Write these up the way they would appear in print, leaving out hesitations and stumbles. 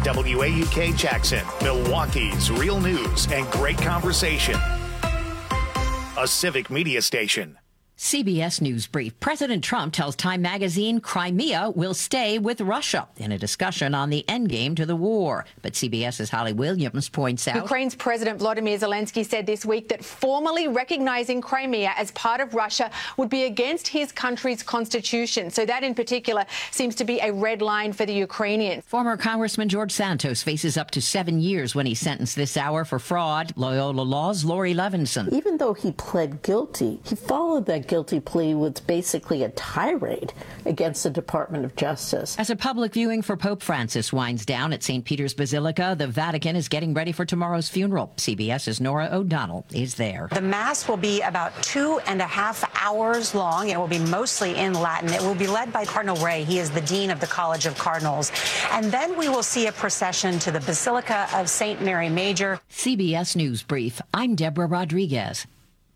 WAUK Jackson, Milwaukee's real news and great conversation. A civic media station. CBS News Brief. President Trump tells Time magazine Crimea will stay with Russia in a discussion on the endgame to the war. But CBS's Holly Williams points out Ukraine's President Volodymyr Zelensky said this week that formally recognizing Crimea as part of Russia would be against his country's constitution. So that in particular seems to be a red line for the Ukrainians. Former Congressman George Santos faces up to 7 years when he's sentenced this hour for fraud. Loyola Law's Lori Levinson. Even though he pled guilty, he followed that guilty plea with basically a tirade against the Department of Justice. As a public viewing for Pope Francis winds down at St. Peter's Basilica, the Vatican is getting ready for tomorrow's funeral. CBS's Nora O'Donnell is there. The Mass will be about 2.5 hours long. It will be mostly in Latin. It will be led by Cardinal Ray. He is the Dean of the College of Cardinals. And then we will see a procession to the Basilica of St. Mary Major. CBS News Brief. I'm Deborah Rodriguez.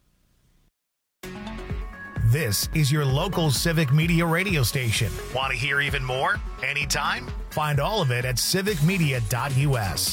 This is your local civic media radio station. Want to hear even more? Anytime? Find all of it at civicmedia.us.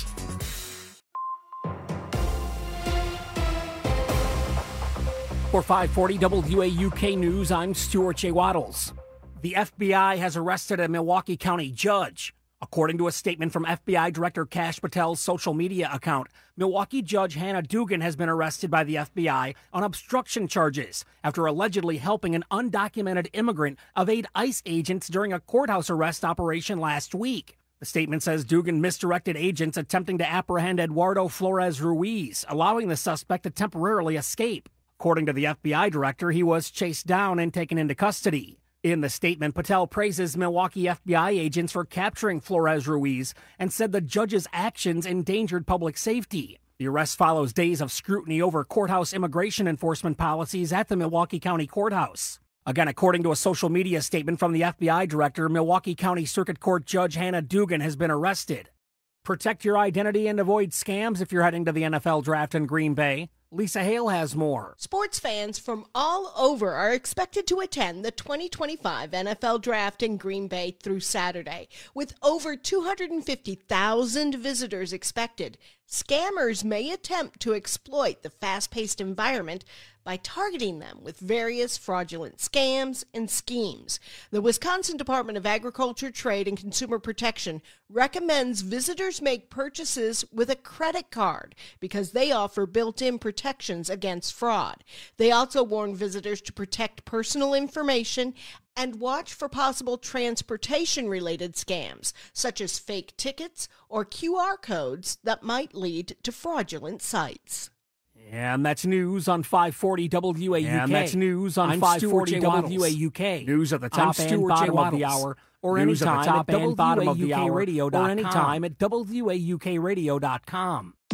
For 540 WAUK News, I'm Stuart J. Waddles. The FBI has arrested a Milwaukee County judge. According to a statement from FBI Director Kash Patel's social media account, Milwaukee Judge Hannah Dugan has been arrested by the FBI on obstruction charges after allegedly helping an undocumented immigrant evade ICE agents during a courthouse arrest operation last week. The statement says Dugan misdirected agents attempting to apprehend Eduardo Flores Ruiz, allowing the suspect to temporarily escape. According to the FBI director, he was chased down and taken into custody. In the statement, Patel praises Milwaukee FBI agents for capturing Flores Ruiz and said the judge's actions endangered public safety. The arrest follows days of scrutiny over courthouse immigration enforcement policies at the Milwaukee County Courthouse. Again, according to a social media statement from the FBI director, Milwaukee County Circuit Court Judge Hannah Dugan has been arrested. Protect your identity and avoid scams if you're heading to the NFL draft in Green Bay. Lisa Hale has more. Sports fans from all over are expected to attend the 2025 NFL Draft in Green Bay through Saturday. With over 250,000 visitors expected, scammers may attempt to exploit the fast-paced environment by targeting them with various fraudulent scams and schemes. The Wisconsin Department of Agriculture, Trade, and Consumer Protection recommends visitors make purchases with a credit card because they offer built-in protections against fraud. They also warn visitors to protect personal information and watch for possible transportation-related scams, such as fake tickets or QR codes that might lead to fraudulent sites. And that's news on 540 WAUK. And that's news on 540 WAUK. News at the top and bottom of the hour, or news anytime at the top and bottom of the hour, or anytime at WAUKradio.com.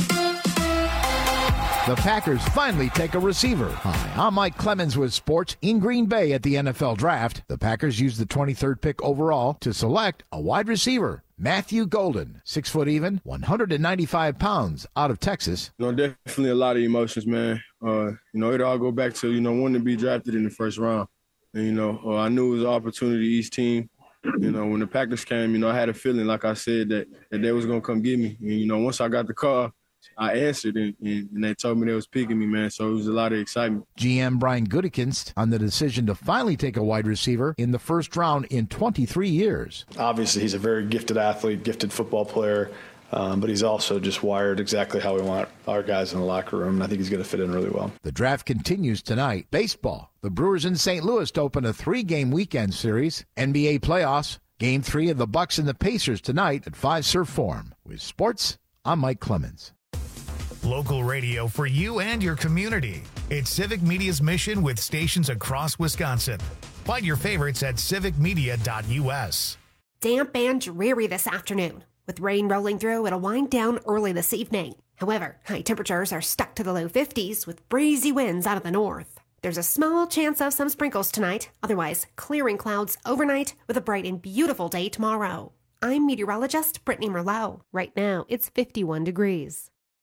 The Packers finally take a receiver. Hi, I'm Mike Clemens with sports in Green Bay at the NFL Draft. The Packers used the 23rd pick overall to select a wide receiver. Matthew Golden, 6 foot even, 195 pounds, out of Texas. Definitely a lot of emotions, man. It all go back to, wanting to be drafted in the first round. And, I knew it was an opportunity each team. When the Packers came, I had a feeling, like I said, that they was going to come get me. And, once I got the call, I answered, and they told me they was picking me, man. So it was a lot of excitement. GM Brian Gutekunst on the decision to finally take a wide receiver in the first round in 23 years. Obviously, he's a very gifted athlete, gifted football player, but he's also just wired exactly how we want our guys in the locker room, and I think he's going to fit in really well. The draft continues tonight. Baseball. The Brewers in St. Louis to open a 3-game weekend series. NBA playoffs. Game 3 of the Bucks and the Pacers tonight at Fiserv Forum. With sports, I'm Mike Clemens. Local radio for you and your community. It's Civic Media's mission with stations across Wisconsin. Find your favorites at civicmedia.us. Damp and dreary this afternoon. With rain rolling through, it'll wind down early this evening. However, high temperatures are stuck to the low 50s with breezy winds out of the north. There's a small chance of some sprinkles tonight. Otherwise, clearing clouds overnight with a bright and beautiful day tomorrow. I'm meteorologist Brittany Merlot. Right now, it's 51 degrees.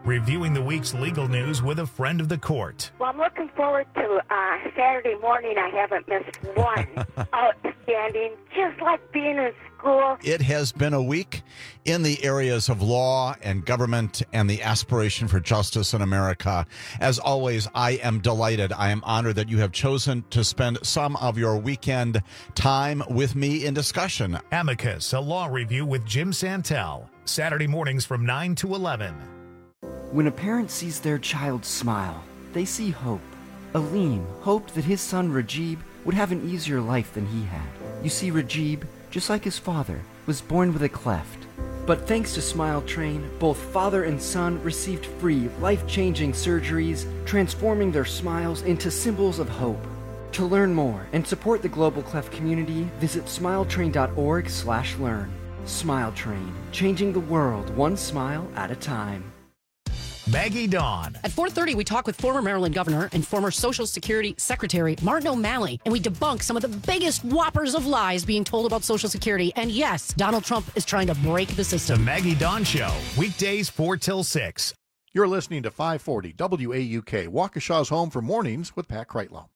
reviewing the week's legal news with a friend of the court. Well, I'm looking forward to Saturday morning. I haven't missed one. Outstanding, just like being in school. It has been a week in the areas of law and government and the aspiration for justice in America. As always, I am delighted. I am honored that you have chosen to spend some of your weekend time with me in discussion. Amicus, a law review with Jim Santel. Saturday mornings from 9 to 11. When a parent sees their child smile, they see hope. Aleem hoped that his son Rajib would have an easier life than he had. You see, Rajib, just like his father, was born with a cleft. But thanks to Smile Train, both father and son received free, life-changing surgeries, transforming their smiles into symbols of hope. To learn more and support the global cleft community, visit smiletrain.org/learn. Smile Train, changing the world one smile at a time. Maggie Dawn. At 4:30, we talk with former Maryland governor and former Social Security Secretary Martin O'Malley, and we debunk some of the biggest whoppers of lies being told about Social Security. And yes, Donald Trump is trying to break the system. The Maggie Dawn Show, weekdays 4 till 6. You're listening to 540 WAUK, Waukesha's home for mornings with Pat Kreitlow.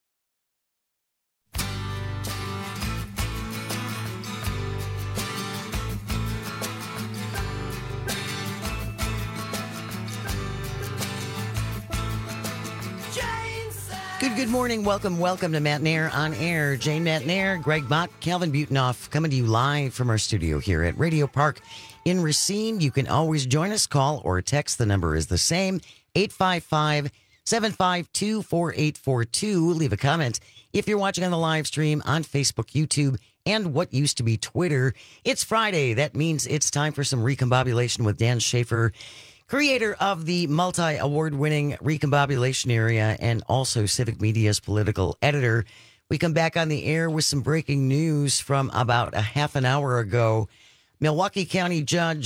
Good morning. Welcome to Matt Nair on Air. Jane Matt Nair, Greg Mott, Calvin Butenoff coming to you live from our studio here at Radio Park in Racine. You can always join us, call or text. The number is the same, 855-752-4842. Leave a comment if you're watching on the live stream on Facebook, YouTube, and what used to be Twitter. It's Friday. That means it's time for some recombobulation with Dan Schaefer, creator of the multi-award-winning Recombobulation Area and also Civic Media's political editor. We come back on the air with some breaking news from about a half an hour ago. Milwaukee County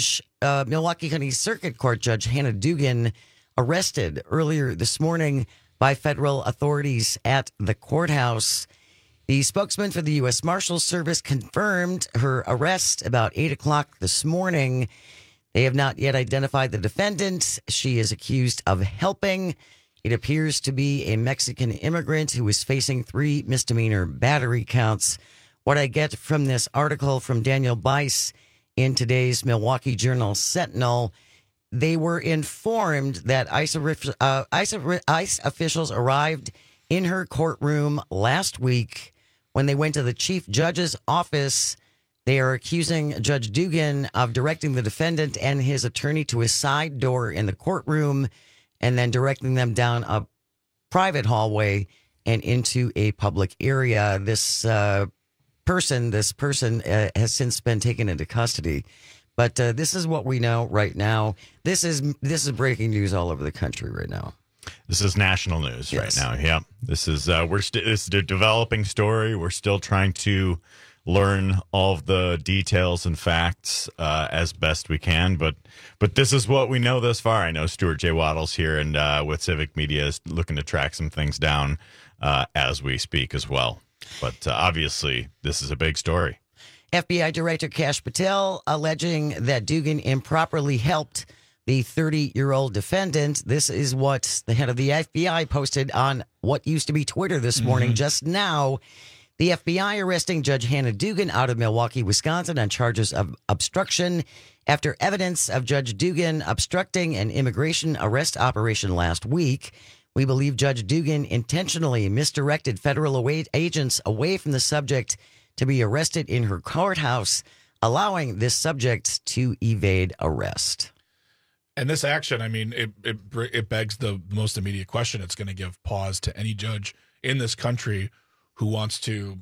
Circuit Court Judge Hannah Dugan arrested earlier this morning by federal authorities at the courthouse. The spokesman for the U.S. Marshals Service confirmed her arrest about 8 o'clock this morning. They have not yet identified the defendant. She is accused of helping. It appears to be a Mexican immigrant who is facing 3 misdemeanor battery counts. What I get from this article from Daniel Bice in today's Milwaukee Journal Sentinel, they were informed that ICE officials arrived in her courtroom last week. When they went to the chief judge's office, they are accusing Judge Dugan of directing the defendant and his attorney to a side door in the courtroom and then directing them down a private hallway and into a public area. This person has since been taken into custody. But this is what we know right now. This is breaking news all over the country right now. This is national news right now. Yeah, this is it's a developing story. We're still trying to learn all of the details and facts as best we can, but this is what we know thus far. I know Stuart J. Waddles here and with Civic Media is looking to track some things down as we speak as well. But obviously, this is a big story. FBI Director Kash Patel alleging that Dugan improperly helped the 30-year-old defendant. This is what the head of the FBI posted on what used to be Twitter this morning. Just now, the FBI arresting Judge Hannah Dugan out of Milwaukee, Wisconsin on charges of obstruction after evidence of Judge Dugan obstructing an immigration arrest operation last week. We believe Judge Dugan intentionally misdirected federal agents away from the subject to be arrested in her courthouse, allowing this subject to evade arrest. And this action, I mean, it begs the most immediate question. It's going to give pause to any judge in this country who wants to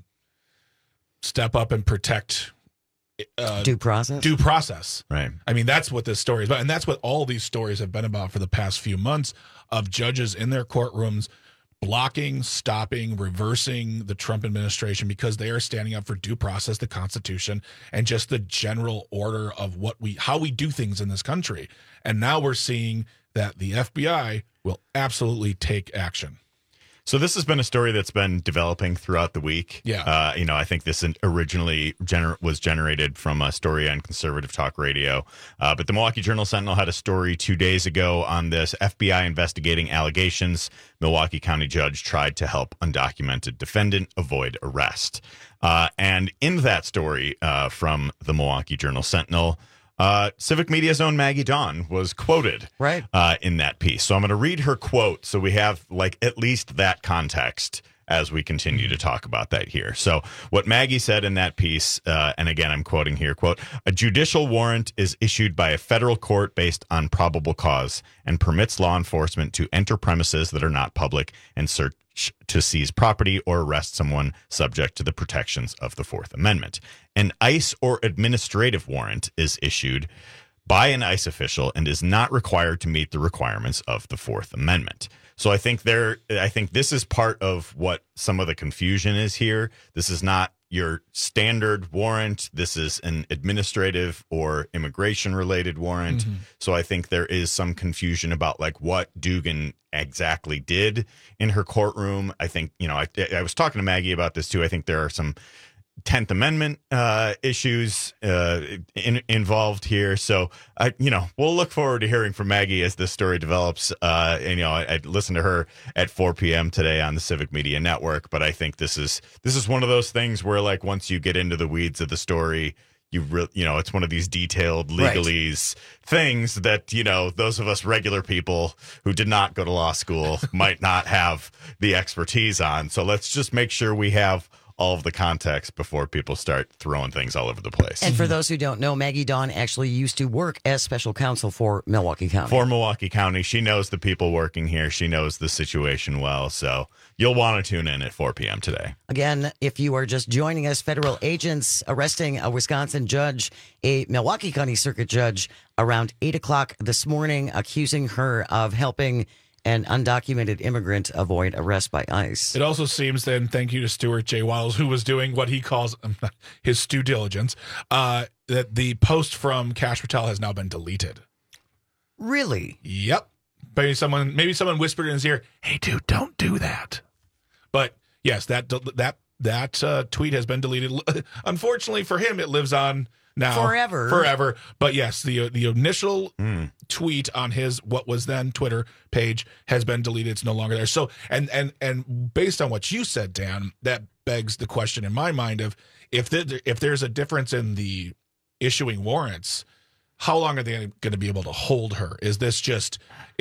step up and protect due process. Due process. Right. I mean, that's what this story is about. And that's what all these stories have been about for the past few months, of judges in their courtrooms blocking, stopping, reversing the Trump administration because they are standing up for due process, the Constitution, and just the general order of how we do things in this country. And now we're seeing that the FBI will absolutely take action. So this has been a story that's been developing throughout the week. Yeah. I think this originally was generated from a story on Conservative Talk Radio. But the Milwaukee Journal-Sentinel had a story 2 days ago on this. FBI investigating allegations. Milwaukee County judge tried to help undocumented defendant avoid arrest. And in that story from the Milwaukee Journal-Sentinel, Civic Media's own Maggie Dawn was quoted in that piece. So I'm going to read her quote so we have at least that context as we continue to talk about that here. So what Maggie said in that piece, and again, I'm quoting here, quote, "A judicial warrant is issued by a federal court based on probable cause and permits law enforcement to enter premises that are not public and search to seize property or arrest someone subject to the protections of the Fourth Amendment. An ICE or administrative warrant is issued by an ICE official and is not required to meet the requirements of the Fourth Amendment." So I think this is part of what some of the confusion is here. This is not your standard warrant. This is an administrative or immigration related warrant. Mm-hmm. So I think there is some confusion about what Dugan exactly did in her courtroom. I think, I was talking to Maggie about this too. I think there are some 10th Amendment issues involved here. So, we'll look forward to hearing from Maggie as this story develops. I listened to her at 4 p.m. today on the Civic Media Network, but I think this is one of those things where once you get into the weeds of the story, it's one of these detailed legalese things that, those of us regular people who did not go to law school might not have the expertise on. So let's just make sure we have all of the context before people start throwing things all over the place. And for those who don't know, Maggie Dawn actually used to work as special counsel for Milwaukee County. For Milwaukee County. She knows the people working here. She knows the situation well. So you'll want to tune in at 4 p.m. today. Again, if you are just joining us, federal agents arresting a Wisconsin judge, a Milwaukee County Circuit judge, around 8 o'clock this morning, accusing her of helping an undocumented immigrant avoid arrest by ICE. It also seems then, thank you to Stuart J. Waddles, who was doing what he calls his due diligence, that the post from Kash Patel has now been deleted. Really? Yep. Maybe someone whispered in his ear, "Hey, dude, don't do that." But yes, that tweet has been deleted. Unfortunately for him, it lives on now forever. But yes, the initial tweet on his what was then Twitter page has been deleted. It's no longer there. So and based on what you said, Dan, that begs the question in my mind of if there's a difference in the issuing warrants, how long are they going to be able to hold her? Is this just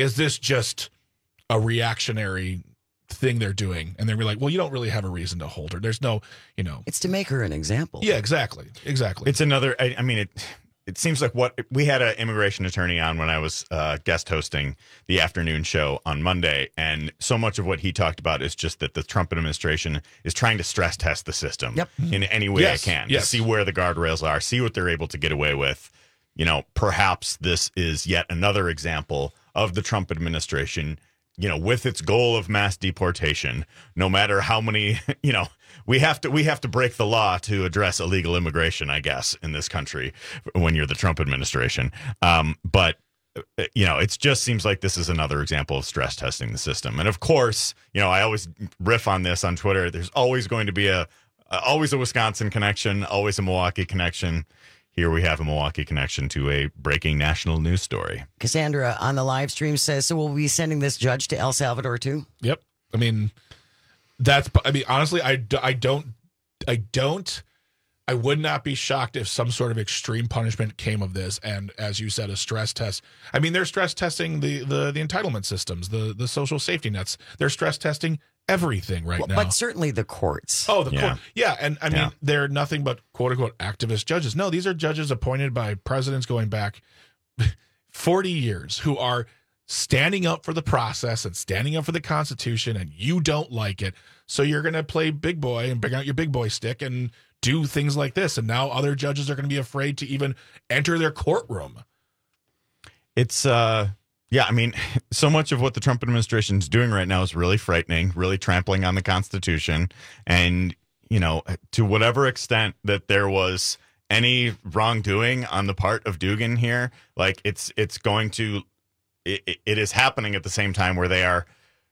a reactionary thing they're doing, and they're like, well, you don't really have a reason to hold her. There's no, It's to make her an example. Yeah, exactly. It's another. It seems like what we had an immigration attorney on when I was guest hosting the afternoon show on Monday, and so much of what he talked about is just that the Trump administration is trying to stress test the system in any way it can to see where the guardrails are, see what they're able to get away with. Perhaps this is yet another example of the Trump administration, with its goal of mass deportation. No matter how many, we have to break the law to address illegal immigration, I guess, in this country when you're the Trump administration. But it just seems like this is another example of stress testing the system. And of course, I always riff on this on Twitter. There's always going to be always a Wisconsin connection, always a Milwaukee connection. Here we have a Milwaukee connection to a breaking national news story. Cassandra on the live stream says, so we'll be sending this judge to El Salvador too? Yep. Honestly, I would not be shocked if some sort of extreme punishment came of this. And as you said, a stress test. They're stress testing the entitlement systems, the social safety nets. They're stress testing everything now. But certainly the courts. Oh, the court. Yeah. And mean, they're nothing but quote unquote activist judges. No, these are judges appointed by presidents going back 40 years who are standing up for the process and standing up for the Constitution, and you don't like it. So you're going to play big boy and bring out your big boy stick and do things like this. And now other judges are going to be afraid to even enter their courtroom. It's, so much of what the Trump administration is doing right now is really frightening, really trampling on the Constitution. And, to whatever extent that there was any wrongdoing on the part of Dugan here, it is happening at the same time where they are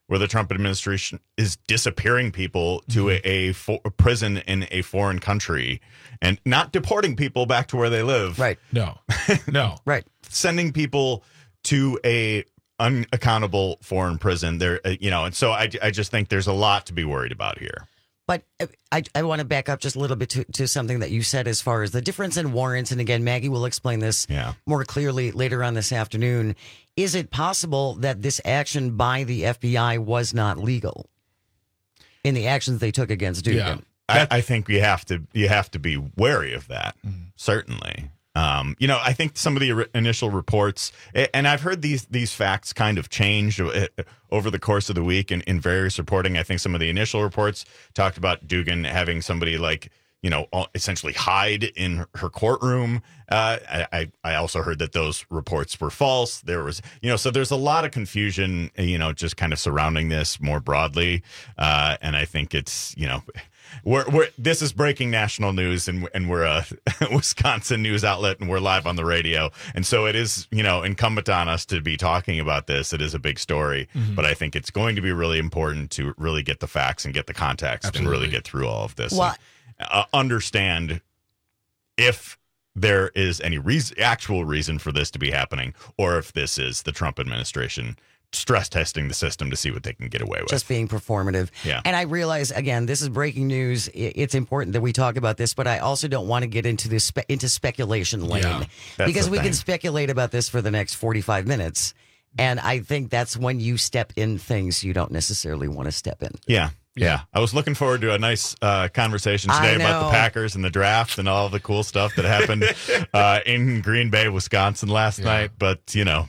where the Trump administration is disappearing people to a prison in a foreign country and not deporting people back to where they live. Right. No. Right. Sending people to a unaccountable foreign prison there, and so I just think there's a lot to be worried about here. But I want to back up just a little bit to something that you said as far as the difference in warrants. And again, Maggie will explain this more clearly later on this afternoon. Is it possible that this action by the FBI was not legal in the actions they took against Dugan? Yeah. I think you have to be wary of that, certainly. I think some of the initial reports, and I've heard these facts kind of change over the course of the week in various reporting. I think some of the initial reports talked about Dugan having somebody essentially hide in her courtroom. I also heard that those reports were false. There was, so there's a lot of confusion, just kind of surrounding this more broadly. And I think it's, this is breaking national news, and we're a Wisconsin news outlet, and we're live on the radio. And so it is, incumbent on us to be talking about this. It is a big story, but I think it's going to be really important to really get the facts and get the context and really get through all of this. Well, and, understand if there is any actual reason for this to be happening, or if this is the Trump administration stress testing the system to see what they can get away with. Just being performative. Yeah. And I realize, again, this is breaking news. It's important that we talk about this, but I also don't want to get into this into speculation lane because we can speculate about this for the next 45 minutes. And I think that's when you step in things you don't necessarily want to step in. Yeah. Yeah, I was looking forward to a nice conversation today about the Packers and the draft and all the cool stuff that happened in Green Bay, Wisconsin last night. But, here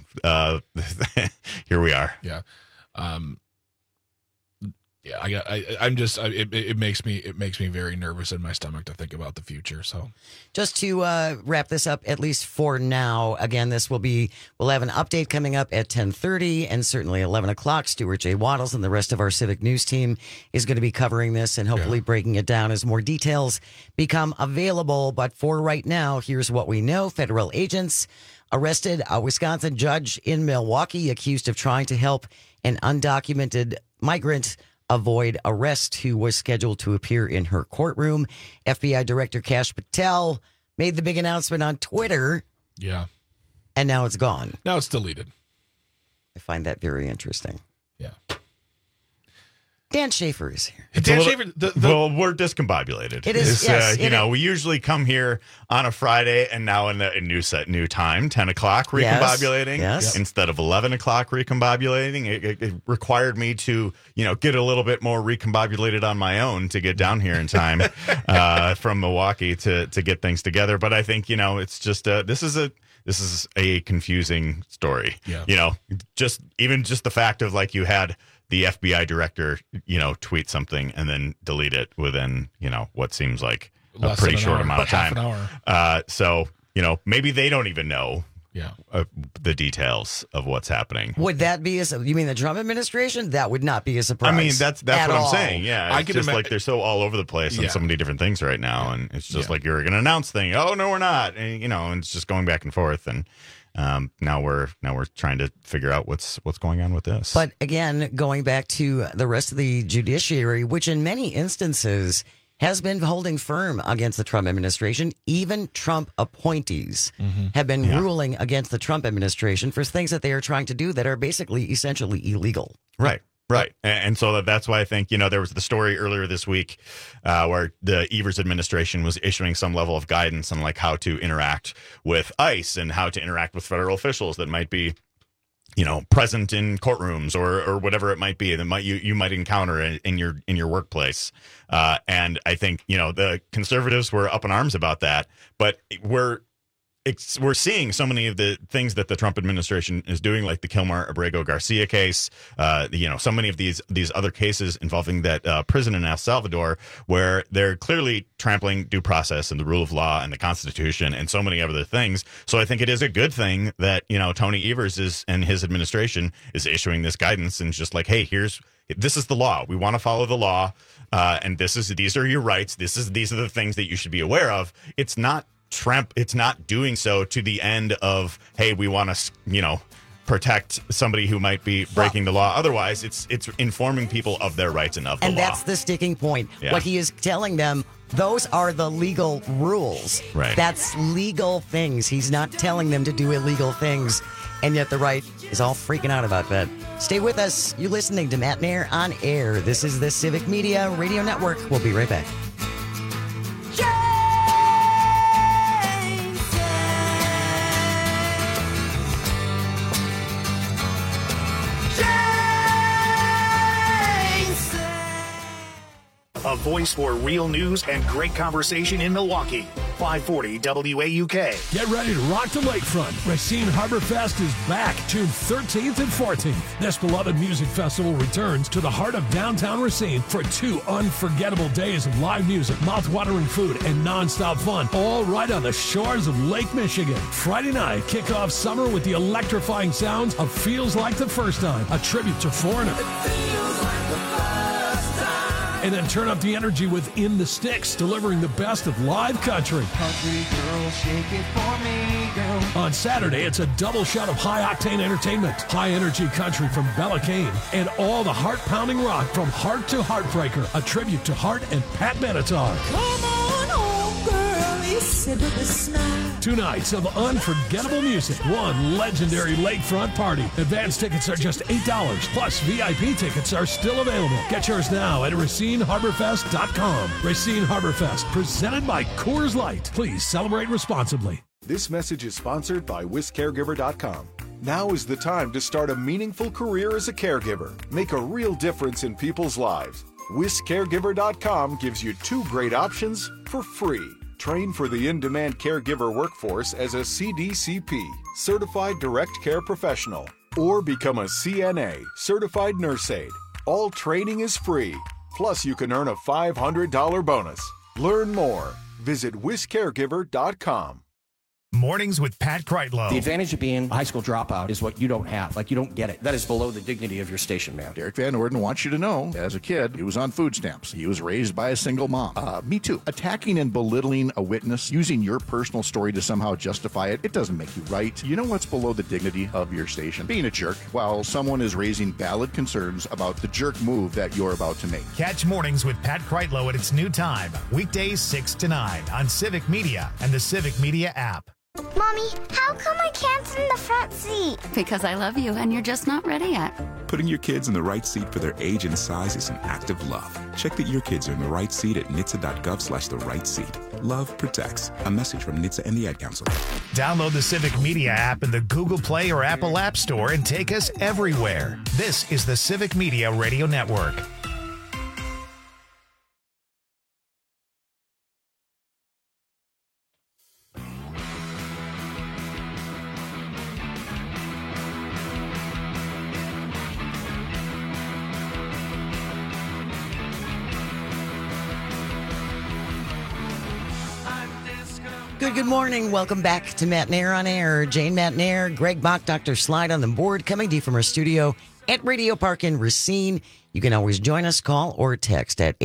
we are. Yeah. It makes me very nervous in my stomach to think about the future. So just to wrap this up, at least for now, again, we'll have an update coming up at 10:30 and certainly 11 o'clock. Stuart J. Waddles and the rest of our Civic News team is going to be covering this and hopefully breaking it down as more details become available. But for right now, here's what we know. Federal agents arrested a Wisconsin judge in Milwaukee accused of trying to help an undocumented migrant avoid arrest who was scheduled to appear in her courtroom. FBI Director Kash Patel made the big announcement on Twitter. Yeah. And now it's gone. Now it's deleted. I find that very interesting. Yeah. Dan Schaefer is here. Well, we're discombobulated. It is, yes. We usually come here on a Friday and now in a new time, 10 o'clock recombobulating. Yes. Instead of 11 o'clock recombobulating. It required me to, get a little bit more recombobulated on my own to get down here in time from Milwaukee to get things together. But I think, it's just, this is a confusing story. Yeah. Just the fact of you had the FBI director, tweet something and then delete it within, what seems like a pretty short amount of time. Half an hour. So, maybe they don't even know the details of what's happening. Would that be you mean the Trump administration? That would not be a surprise. I mean, that's what I'm saying. Yeah. I it's just they're so all over the place on so many different things right now. And it's just like you're going to announce things. Oh, no, we're not. And, and it's just going back and forth. And now we're trying to figure out what's going on with this. But again, going back to the rest of the judiciary, which in many instances has been holding firm against the Trump administration. Even Trump appointees have been ruling against the Trump administration for things that they are trying to do that are basically essentially illegal. Right. Right. And so that's why I think, there was the story earlier this week where the Evers administration was issuing some level of guidance on how to interact with ICE and how to interact with federal officials that might be, present in courtrooms or whatever it might be that you might encounter in your workplace. And I think, the conservatives were up in arms about that, but we're seeing so many of the things that the Trump administration is doing, like the Kilmar Abrego Garcia case, so many of these other cases involving that prison in El Salvador, where they're clearly trampling due process and the rule of law and the Constitution and so many other things. So I think it is a good thing that, Tony Evers and his administration is issuing this guidance and just hey, this is the law. We want to follow the law. And these are your rights. These are the things that you should be aware of. It's not doing so to the end of, hey, we want to, protect somebody who might be breaking the law. Otherwise, it's informing people of their rights and of the law. And that's the sticking point. Yeah. What he is telling them, those are the legal rules. Right. That's legal things. He's not telling them to do illegal things. And yet the right is all freaking out about that. Stay with us. You're listening to Matt Nair on Air. This is the Civic Media Radio Network. We'll be right back. A voice for real news and great conversation in Milwaukee. 540 WAUK. Get ready to rock the lakefront. Racine Harbor Fest is back June 13th and 14th. This beloved music festival returns to the heart of downtown Racine for 2 unforgettable days of live music, mouth-watering food, and nonstop fun, all right on the shores of Lake Michigan. Friday night, kick off summer with the electrifying sounds of Feels Like the First Time, a tribute to Foreigner. And then turn up the energy with In the Sticks, delivering the best of live country. Country girl, shake it for me, girl. On Saturday, it's a double shot of high-octane entertainment, high-energy country from Bella Kane, and all the heart-pounding rock from Heart to Heartbreaker, a tribute to Heart and Pat Benatar. Come on home, girl, he said with a smile. 2 nights of unforgettable music, 1 legendary lakefront party. Advance tickets are just $8, plus VIP tickets are still available. Get yours now at RacineHarborFest.com. Racine Harbor Fest, presented by Coors Light. Please celebrate responsibly. This message is sponsored by WisCaregiver.com. Now is the time to start a meaningful career as a caregiver. Make a real difference in people's lives. WisCaregiver.com gives you 2 great options for free. Train for the in-demand caregiver workforce as a CDCP, Certified Direct Care Professional, or become a CNA, Certified Nurse Aide. All training is free. Plus, you can earn a $500 bonus. Learn more. Visit WisCaregiver.com. Mornings with Pat Kreitlow. The advantage of being a high school dropout is what you don't have. Like, you don't get it. That is below the dignity of your station, man. Derek Van Orden wants you to know, as a kid, he was on food stamps. He was raised by a single mom. Me too. Attacking and belittling a witness, using your personal story to somehow justify it, it doesn't make you right. You know what's below the dignity of your station? Being a jerk while someone is raising valid concerns about the jerk move that you're about to make. Catch Mornings with Pat Kreitlow at its new time, weekdays 6 to 9 on Civic Media and the Civic Media app. Mommy, how come I can't sit in the front seat? Because I love you and you're just not ready yet. Putting your kids in the right seat for their age and size is an act of love. Check that your kids are in the right seat at NHTSA.gov/the right seat. Love protects. A message from NHTSA and the Ad Council. Download the Civic Media app in the Google Play or Apple App Store and take us everywhere. This is the Civic Media Radio Network. Good morning. Welcome back to Matt Nair on Air. Jane Matt Nair, Greg Bach, Dr. Slide on the board, coming to you from our studio at Radio Park in Racine. You can always join us, call or text at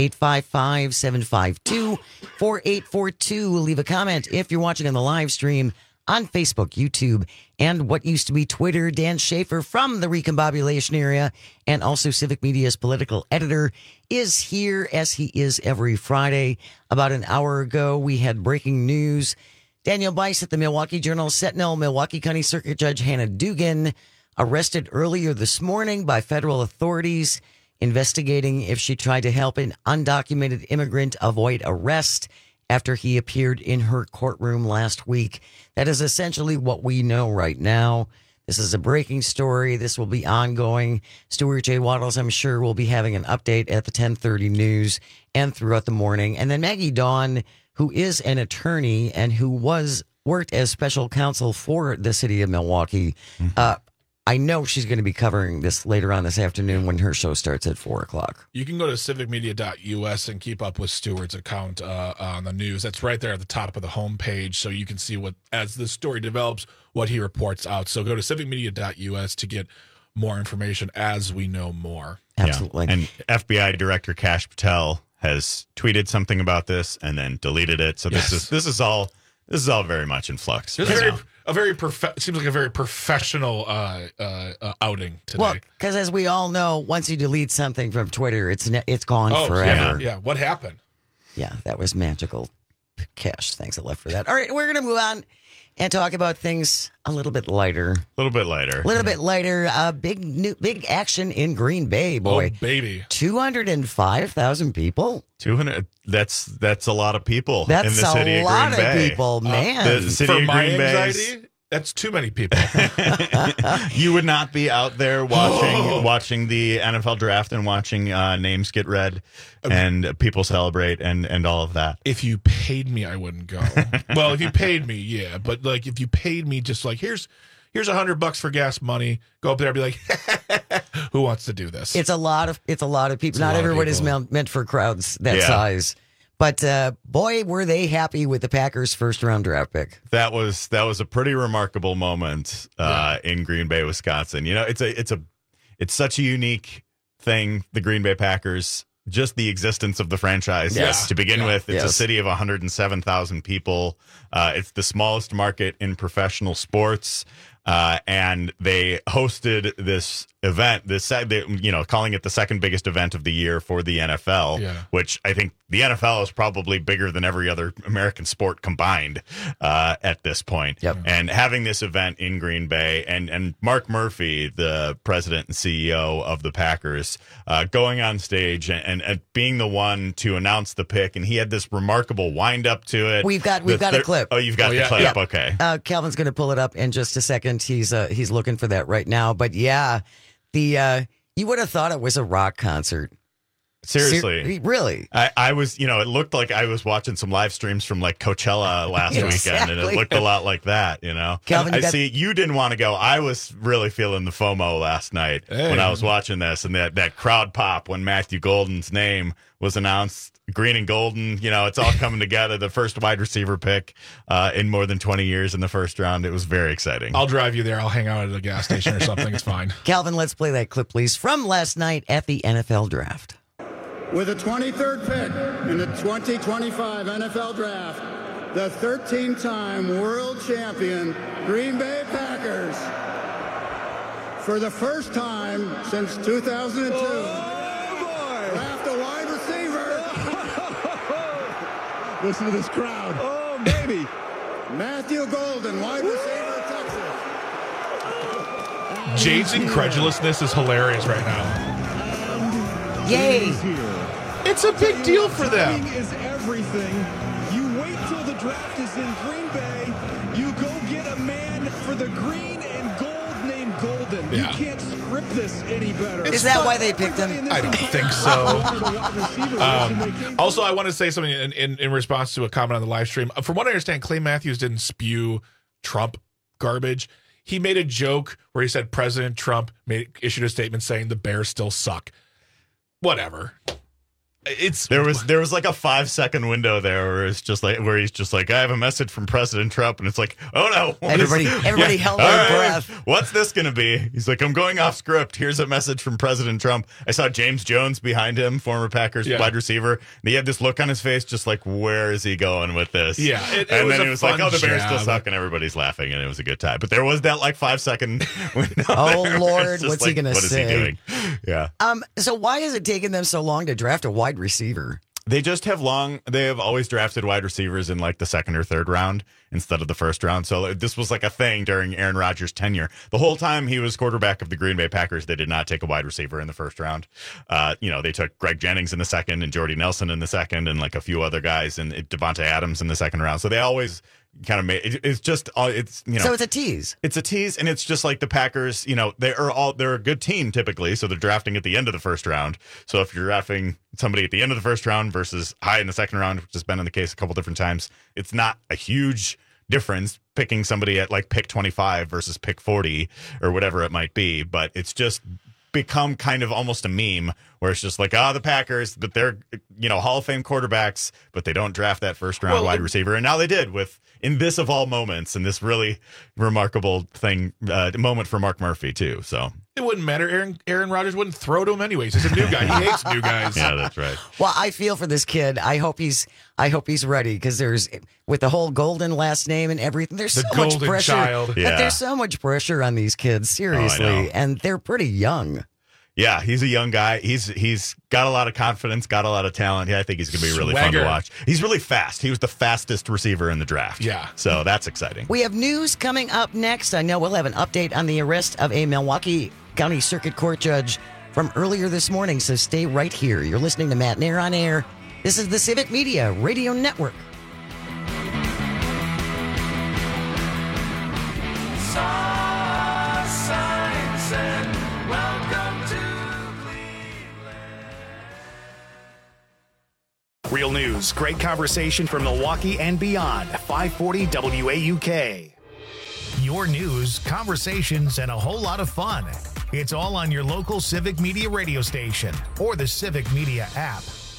855-752-4842. Leave a comment if you're watching on the live stream on Facebook, YouTube, and what used to be Twitter. Dan Schaefer from the Recombobulation area and also Civic Media's political editor is here, as he is every Friday. About an hour ago, we had breaking news. Daniel Bice at the Milwaukee Journal-Sentinel, Milwaukee County Circuit Judge Hannah Dugan, arrested earlier this morning by federal authorities investigating if she tried to help an undocumented immigrant avoid arrest after he appeared in her courtroom last week. That is essentially what we know right now. This is a breaking story. This will be ongoing. Stuart J. Waddles, I'm sure, will be having an update at the 10:30 news and throughout the morning. And then Maggie Dawn, who is an attorney and who worked as special counsel for the city of Milwaukee. I know she's going to be covering this later on this afternoon when her show starts at 4 o'clock. You can go to civicmedia.us and keep up with Stewart's account on the news. That's right there at the top of the homepage, so you can see what, as the story develops, what he reports out. So go to civicmedia.us to get more information as we know more. Absolutely. Yeah. And FBI Director Kash Patel has tweeted something about this and then deleted it. So this is all This is all very much in flux. Seems like a very professional outing today. Well, because as we all know, once you delete something from Twitter, it's gone forever. Yeah. What happened? Yeah, that was magical. Cash, thanks a lot for that. All right, we're going to move on and talk about things a little bit lighter. Big action in Green Bay, boy. Oh, baby. 205,000 people. 200. That's a lot of people That's in the city of Green Bay. a lot of people, man. The city For of my Green Bay. anxiety, that's too many people. You would not be out there watching the NFL draft and watching names get read and people celebrate and all of that. If you paid me, I wouldn't go. Well, if you paid me, yeah. But like, if you paid me, just like here's $100 for gas money. Go up there and be like, who wants to do this? It's a lot of people. Not everyone is meant for crowds that size. But boy, were they happy with the Packers' first-round draft pick. That was a pretty remarkable moment in Green Bay, Wisconsin. You know, it's such a unique thing. The Green Bay Packers, just the existence of the franchise to begin with. It's a city of 107,000 people. It's the smallest market in professional sports. And they hosted this event, calling it the second biggest event of the year for the NFL, which I think the NFL is probably bigger than every other American sport combined at this point. Yep. And having this event in Green Bay and Mark Murphy, the president and CEO of the Packers, going on stage and being the one to announce the pick. And he had this remarkable wind up to it. We've got a clip. Oh, you've got the clip. Yeah. Okay. Calvin's going to pull it up in just a second. He's looking for that right now. But yeah, you would have thought it was a rock concert. Seriously. Really? I was, it looked like I was watching some live streams from like Coachella last weekend, and it looked a lot like that, Calvin, see, you didn't want to go. I was really feeling the FOMO last night when I was watching this, and that crowd pop when Matthew Golden's name was announced. Green and golden, it's all coming together. The first wide receiver pick in more than 20 years in the first round. It was very exciting. I'll drive you there. I'll hang out at a gas station or something. It's fine. Calvin, let's play that clip, please, from last night at the NFL Draft. With the 23rd pick in the 2025 NFL Draft, the 13-time world champion Green Bay Packers, for the first time since 2002, draft a wide receiver. Listen to this crowd. Oh, baby. Matthew Golden, wide receiver, Texas. Jade's incredulousness is hilarious right now. Yay. It's a big deal for them. Is everything. You wait till the draft is in Green Bay. You go get a man for the green and gold named Golden. Yeah. You can't script this any better. Is that why they picked him? I don't think so. Also, I want to say something in response to a comment on the live stream. From what I understand, Clay Matthews didn't spew Trump garbage. He made a joke where he said President Trump issued a statement saying the Bears still suck. Whatever. There was like a 5-second window there where it's just like where he's just like, I have a message from President Trump, and it's like, oh no, everybody held their breath. What's this gonna be? He's like, I'm going off script. Here's a message from President Trump. I saw James Jones behind him, former Packers wide receiver, and he had this look on his face, just like, where is he going with this? Yeah, and then he was like, oh, the Bears still suck, and everybody's laughing, and it was a good time. But there was that like 5-second window. Oh there. Lord, What's he gonna say? What is he doing? Yeah. So why has it taken them so long to draft a wide receiver? They just have always drafted wide receivers in like the second or third round instead of the first round. So this was like a thing during Aaron Rodgers' tenure. The whole time he was quarterback of the Green Bay Packers, they did not take a wide receiver in the first round. They took Greg Jennings in the second and Jordy Nelson in the second and like a few other guys and Devontae Adams in the second round. So they always kind of made it's just so it's a tease. It's a tease, and it's just like the Packers. They're a good team typically, so they're drafting at the end of the first round. So if you're drafting somebody at the end of the first round versus high in the second round, which has been in the case a couple different times, it's not a huge difference picking somebody at like pick 25 versus pick 40 or whatever it might be, but it's just become kind of almost a meme where it's just like, the Packers, but they're Hall of Fame quarterbacks, but they don't draft that first round wide receiver, and now they did in this of all moments, and this really remarkable moment for Mark Murphy too. So It wouldn't matter. Aaron Rodgers wouldn't throw to him anyways. He's a new guy. He hates new guys. Yeah, that's right. Well, I feel for this kid. I hope he's ready because there's with the whole Golden last name and everything. There's so much pressure. Child. Yeah. There's so much pressure on these kids. Seriously, and they're pretty young. Yeah, he's a young guy. He's got a lot of confidence, got a lot of talent. Yeah, I think he's going to be really fun to watch. He's really fast. He was the fastest receiver in the draft. Yeah. So that's exciting. We have news coming up next. I know we'll have an update on the arrest of a Milwaukee County Circuit Court judge from earlier this morning, so stay right here. You're listening to Matt Nair on Air. This is the Civic Media Radio Network. Real news, great conversation from Milwaukee and beyond. 540 WAUK. Your news, conversations, and a whole lot of fun. It's all on your local Civic Media radio station or the Civic Media app.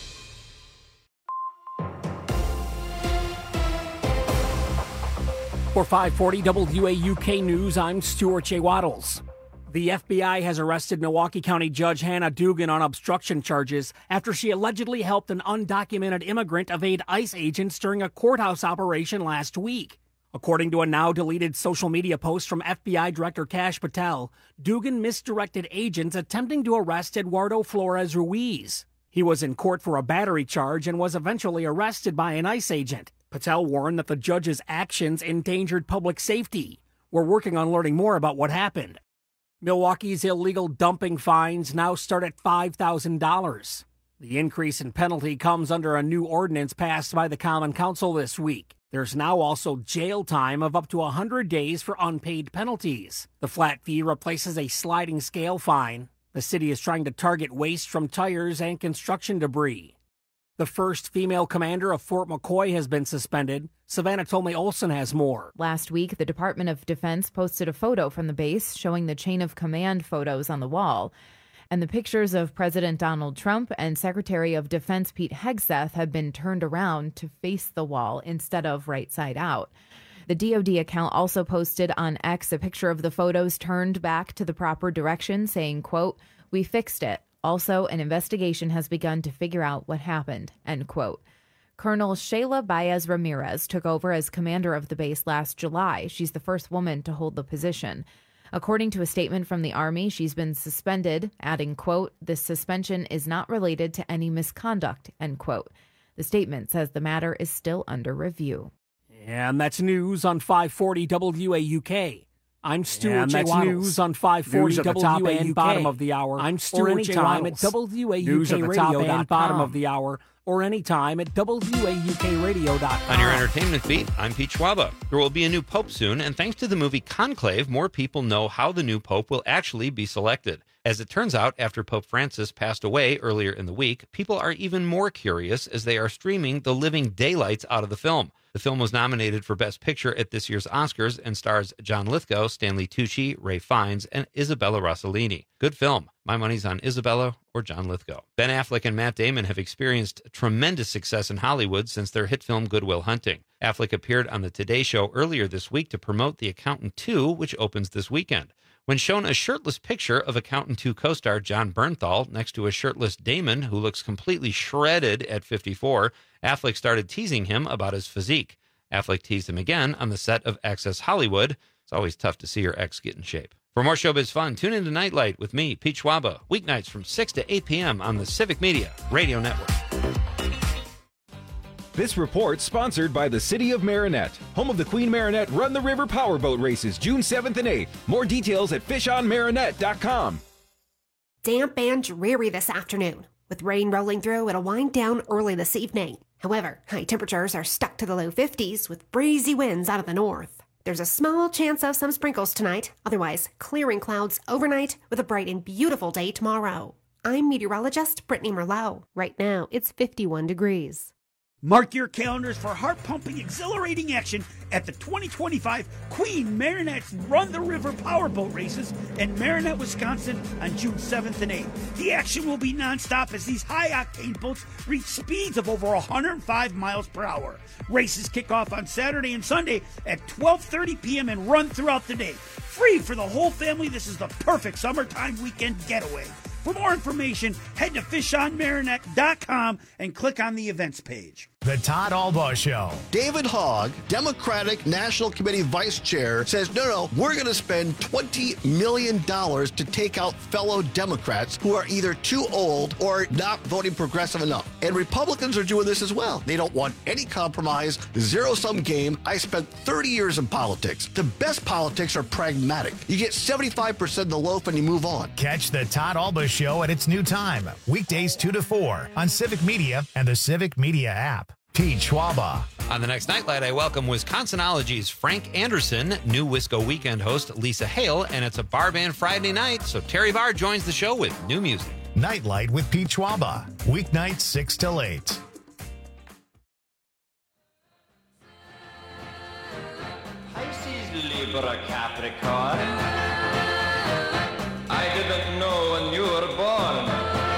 For 540 WAUK News, I'm Stuart J. Waddles. The FBI has arrested Milwaukee County Judge Hannah Dugan on obstruction charges after she allegedly helped an undocumented immigrant evade ICE agents during a courthouse operation last week. According to a now-deleted social media post from FBI Director Kash Patel, Dugan misdirected agents attempting to arrest Eduardo Flores Ruiz. He was in court for a battery charge and was eventually arrested by an ICE agent. Patel warned that the judge's actions endangered public safety. We're working on learning more about what happened. Milwaukee's illegal dumping fines now start at $5,000. The increase in penalty comes under a new ordinance passed by the Common Council this week. There's now also jail time of up to 100 days for unpaid penalties. The flat fee replaces a sliding scale fine. The city is trying to target waste from tires and construction debris. The first female commander of Fort McCoy has been suspended. Savannah Tolmay Olson has more. Last week, the Department of Defense posted a photo from the base showing the chain of command photos on the wall. And the pictures of President Donald Trump and Secretary of Defense Pete Hegseth have been turned around to face the wall instead of right side out. The DoD account also posted on X a picture of the photos turned back to the proper direction, saying, quote, "We fixed it. Also, an investigation has begun to figure out what happened," end quote. Colonel Shayla Baez Ramirez took over as commander of the base last July. She's the first woman to hold the position. According to a statement from the Army, she's been suspended, adding, quote, "This suspension is not related to any misconduct," end quote. The statement says the matter is still under review. And that's news on 540 WAUK. I'm Stuart J. Waddles. News on 540 WAUK and bottom of the hour. I'm Stuart J. Waddles. At WAUK news at the top and bottom of the hour, or anytime at WAUKradio.com. On your entertainment beat, I'm Pete Schwaba. There will be a new pope soon, and thanks to the movie Conclave, more people know how the new pope will actually be selected. As it turns out, after Pope Francis passed away earlier in the week, people are even more curious as they are streaming the living daylights out of the film. The film was nominated for Best Picture at this year's Oscars and stars John Lithgow, Stanley Tucci, Ray Fiennes, and Isabella Rossellini. Good film. My money's on Isabella or John Lithgow. Ben Affleck and Matt Damon have experienced tremendous success in Hollywood since their hit film Good Will Hunting. Affleck appeared on the Today Show earlier this week to promote The Accountant 2, which opens this weekend. When shown a shirtless picture of Accountant 2 co-star John Bernthal next to a shirtless Damon, who looks completely shredded at 54, Affleck started teasing him about his physique. Affleck teased him again on the set of Access Hollywood. It's always tough to see your ex get in shape. For more showbiz fun, tune into Nightlight with me, Pete Schwaba, weeknights from 6 to 8 p.m. on the Civic Media Radio Network. This report sponsored by the City of Marinette, home of the Queen Marinette Run the River Powerboat Races, June 7th and 8th. More details at fishonmarinette.com. Damp and dreary this afternoon. With rain rolling through, it'll wind down early this evening. However, high temperatures are stuck to the low 50s with breezy winds out of the north. There's a small chance of some sprinkles tonight, otherwise clearing clouds overnight with a bright and beautiful day tomorrow. I'm meteorologist Brittany Merlot. Right now, it's 51 degrees. Mark your calendars for heart-pumping, exhilarating action at the 2025 Queen Marinette's Run the River Powerboat Races in Marinette, Wisconsin on June 7th and 8th. The action will be nonstop as these high-octane boats reach speeds of over 105 miles per hour. Races kick off on Saturday and Sunday at 12:30 p.m. and run throughout the day. Free for the whole family, this is the perfect summertime weekend getaway. For more information, head to fishonmarinette.com and click on the events page. The Todd Albaugh Show. David Hogg, Democratic National Committee Vice Chair, says, no, we're going to spend $20 million to take out fellow Democrats who are either too old or not voting progressive enough. And Republicans are doing this as well. They don't want any compromise, zero-sum game. I spent 30 years in politics. The best politics are pragmatic. You get 75% of the loaf and you move on. Catch the Todd Albaugh Show at its new time, weekdays 2 to 4 on Civic Media and the Civic Media app. Pete Schwaba. On the next Nightlight, I welcome Wisconsinology's Frank Anderson, new Wisco Weekend host Lisa Hale, and it's a bar band Friday night, so Terry Barr joins the show with new music. Nightlight with Pete Schwaba, weeknights 6 till 8. Pisces, Libra, Capricorn. I didn't know when you were born.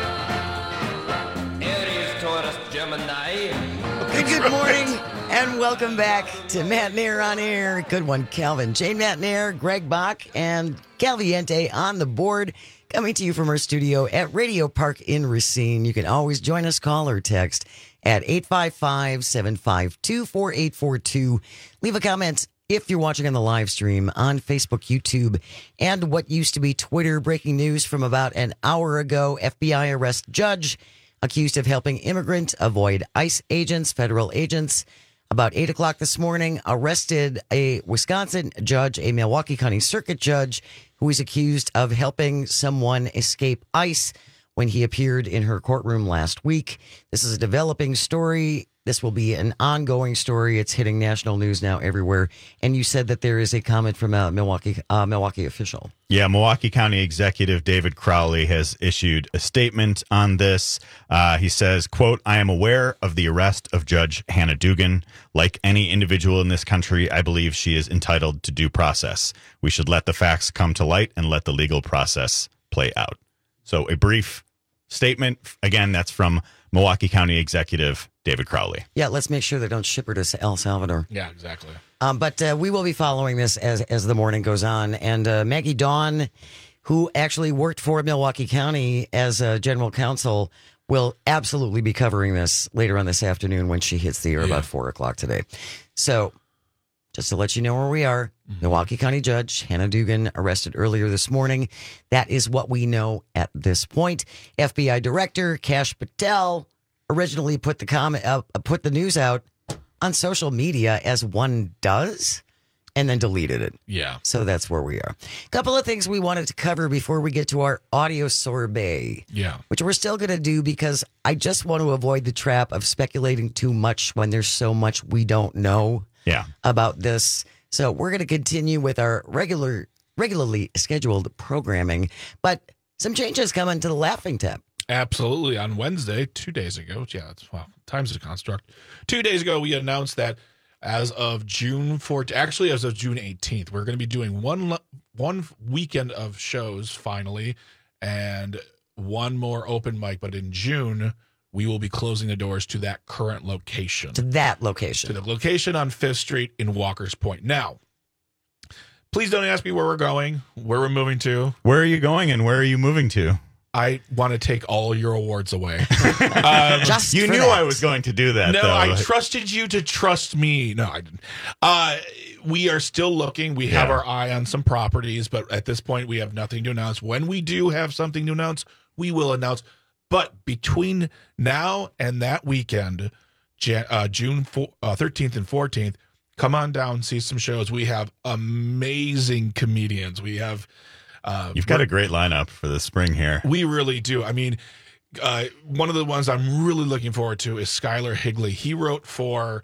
Aries, Taurus, Gemini. Good morning and welcome back to Matt Nair on Air. Good one, Calvin. Jane Matt Nair, Greg Bach, and Calviente on the board. Coming to you from our studio at Radio Park in Racine. You can always join us, call or text at 855-752-4842. Leave a comment if you're watching on the live stream on Facebook, YouTube, and what used to be Twitter. Breaking news from about an hour ago. FBI arrests judge accused of helping immigrant avoid ICE agents, federal agents. About 8 o'clock this morning, arrested a Wisconsin judge, a Milwaukee County Circuit judge, who is accused of helping someone escape ICE when he appeared in her courtroom last week. This is a developing story. This will be an ongoing story. It's hitting national news now everywhere. And you said that there is a comment from a Milwaukee official. Yeah, Milwaukee County Executive David Crowley has issued a statement on this. He says, quote, I am aware of the arrest of Judge Hannah Dugan. Like any individual in this country, I believe she is entitled to due process. We should let the facts come to light and let the legal process play out. So a brief statement. Again, that's from Milwaukee County Executive David Crowley. Yeah, let's make sure they don't ship her to El Salvador. Yeah, exactly. But we will be following this as the morning goes on. And Maggie Dawn, who actually worked for Milwaukee County as a general counsel, will absolutely be covering this later on this afternoon when she hits the air about 4 o'clock today. So just to let you know where we are, Milwaukee County Judge Hannah Dugan arrested earlier this morning. That is what we know at this point. FBI Director Kash Patel originally put the news out on social media as one does, and then deleted it. Yeah. So that's where we are. A couple of things we wanted to cover before we get to our audio sorbet. Yeah. Which we're still going to do because I just want to avoid the trap of speculating too much when there's so much we don't know about this. So we're going to continue with our regularly scheduled programming, but some changes coming to the Laughing Tap. Absolutely. On Wednesday, 2 days ago, time's a construct. 2 days ago, we announced that as of June 14th, actually as of June 18th, we're going to be doing one weekend of shows finally, and one more open mic. But in June, we will be closing the doors to that current location. To that location. To the location on 5th Street in Walker's Point. Now, please don't ask me where we're going, where we're moving to. Where are you going and where are you moving to? I want to take all your awards away. You knew I was going to do that, No, though. I trusted you to trust me. No, I didn't. We are still looking. We have our eye on some properties, but at this point, we have nothing to announce. When we do have something to announce, we will announce. But between now and that weekend, June 13th and 14th, come on down, see some shows. We have amazing comedians. We have... You've got a great lineup for the spring here. We really do. I mean, one of the ones I'm really looking forward to is Skylar Higley. He wrote for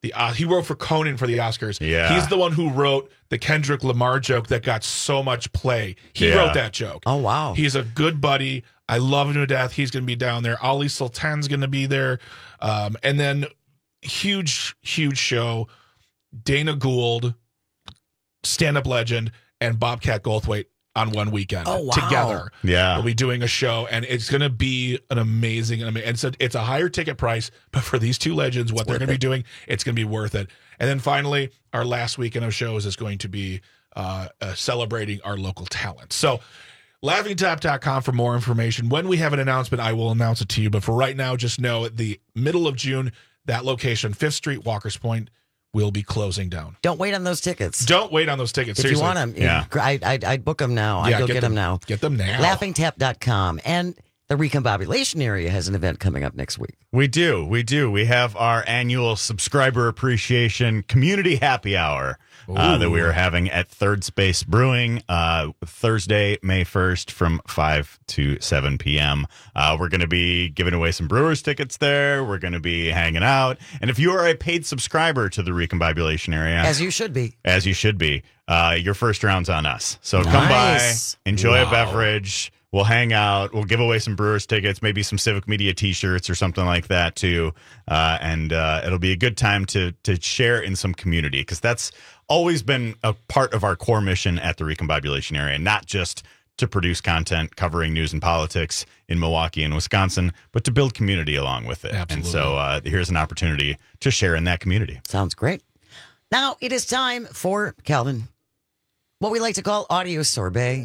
Conan for the Oscars. Yeah. He's the one who wrote the Kendrick Lamar joke that got so much play. He wrote that joke. Oh, wow. He's a good buddy. I love him to death. He's going to be down there. Ali Sultan's going to be there. And then huge show. Dana Gould, stand-up legend, and Bobcat Goldthwait on one weekend together. Yeah. We'll be doing a show, and it's going to be an amazing, and so it's a higher ticket price, but for these two legends, what they're going to be doing, it's going to be worth it. And then finally, our last weekend of shows is going to be celebrating our local talent. So LaughingTap.com for more information. When we have an announcement, I will announce it to you. But for right now, just know at the middle of June, that location, 5th Street, Walker's Point, will be closing down. Don't wait on those tickets. Don't wait on those tickets. If Seriously. you want them, Yeah. I'd book them now. Yeah, I'd go get them now. Get them now. LaughingTap.com. And the Recombobulation area has an event coming up next week. We do. We have our annual subscriber appreciation community happy hour that we are having at Third Space Brewing Thursday, May 1st from 5 to 7 p.m. We're going to be giving away some Brewers tickets there. We're going to be hanging out. And if you are a paid subscriber to the Recombobulation area, As you should be. your first round's on us. So come by, enjoy a beverage. We'll hang out. We'll give away some Brewers tickets, maybe some Civic Media T-shirts or something like that too. And it'll be a good time to share in some community, because that's always been a part of our core mission at the Recombobulation area, not just to produce content covering news and politics in Milwaukee and Wisconsin, but to build community along with it. Absolutely. And so here's an opportunity to share in that community. Sounds great. Now it is time for, Calvin, what we like to call audio sorbet.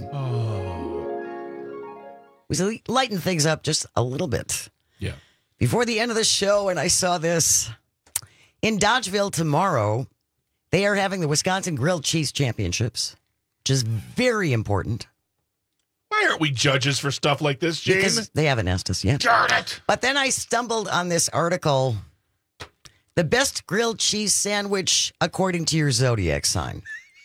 We lighten things up just a little bit. Yeah. Before the end of the show, and I saw this, in Dodgeville tomorrow, they are having the Wisconsin Grilled Cheese Championships, which is very important. Why aren't we judges for stuff like this, Jane? Because they haven't asked us yet. Darn it! But then I stumbled on this article, the best grilled cheese sandwich according to your zodiac sign.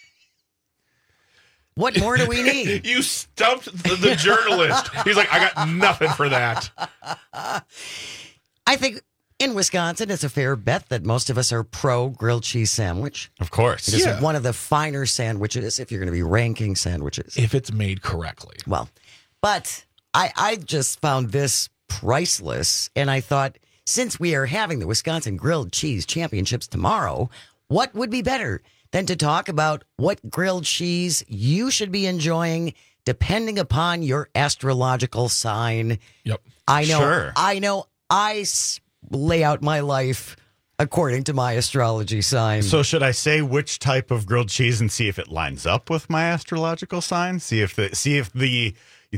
What more do we need? You stumped the journalist. He's like, I got nothing for that. I think in Wisconsin, it's a fair bet that most of us are pro grilled cheese sandwich. Of course. It is one of the finer sandwiches if you're going to be ranking sandwiches. If it's made correctly. Well, but I just found this priceless, and I thought, since we are having the Wisconsin Grilled Cheese Championships tomorrow, what would be better than to talk about what grilled cheese you should be enjoying depending upon your astrological sign. Yep. I know. Sure. I lay out my life according to my astrology sign. So should I say which type of grilled cheese and see if it lines up with my astrological sign? See if the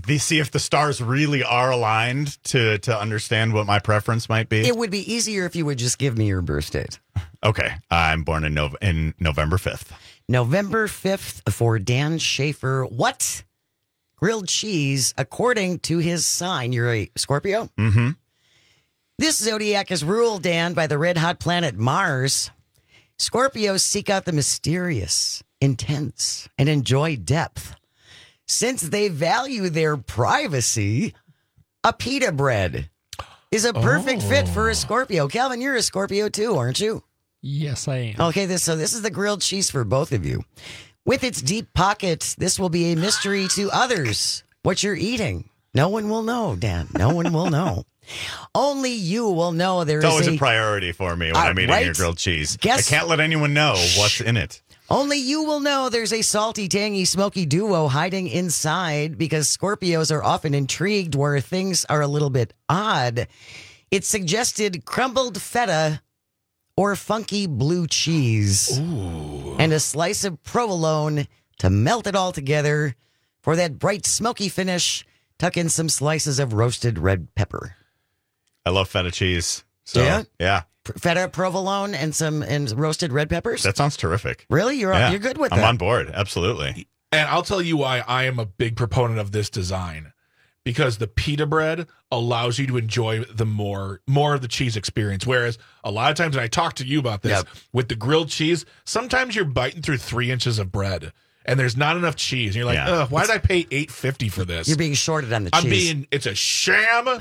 stars really are aligned to understand what my preference might be. It would be easier if you would just give me your birth date. Okay. I'm born in November 5th. November 5th for Dan Schaefer. What grilled cheese, according to his sign? You're a Scorpio? Mm-hmm. This zodiac is ruled, Dan, by the red hot planet Mars. Scorpios seek out the mysterious, intense, and enjoy depth. Since they value their privacy, a pita bread is a perfect fit for a Scorpio. Calvin, you're a Scorpio too, aren't you? Yes, I am. Okay, this is the grilled cheese for both of you. With its deep pocket, this will be a mystery to others what you're eating. No one will know, Dan. No one will know. Only you will know there It's is always a priority for me when I'm eating right? your grilled cheese. Guess- I can't let anyone know what's in it. Only you will know there's a salty, tangy, smoky duo hiding inside, because Scorpios are often intrigued where things are a little bit odd. It suggested crumbled feta or funky blue cheese. Ooh. And a slice of provolone to melt it all together. For that bright, smoky finish, tuck in some slices of roasted red pepper. I love feta cheese. So, yeah. Feta, provolone, and roasted red peppers? That sounds terrific. Really? You're good with that? I'm on board. Absolutely. And I'll tell you why I am a big proponent of this design. Because the pita bread allows you to enjoy the more of the cheese experience. Whereas a lot of times, and I talked to you about this, with the grilled cheese, sometimes you're biting through 3 inches of bread. And there's not enough cheese. And you're like, ugh, why did I pay $8.50 for this? You're being shorted on the cheese. It's a sham.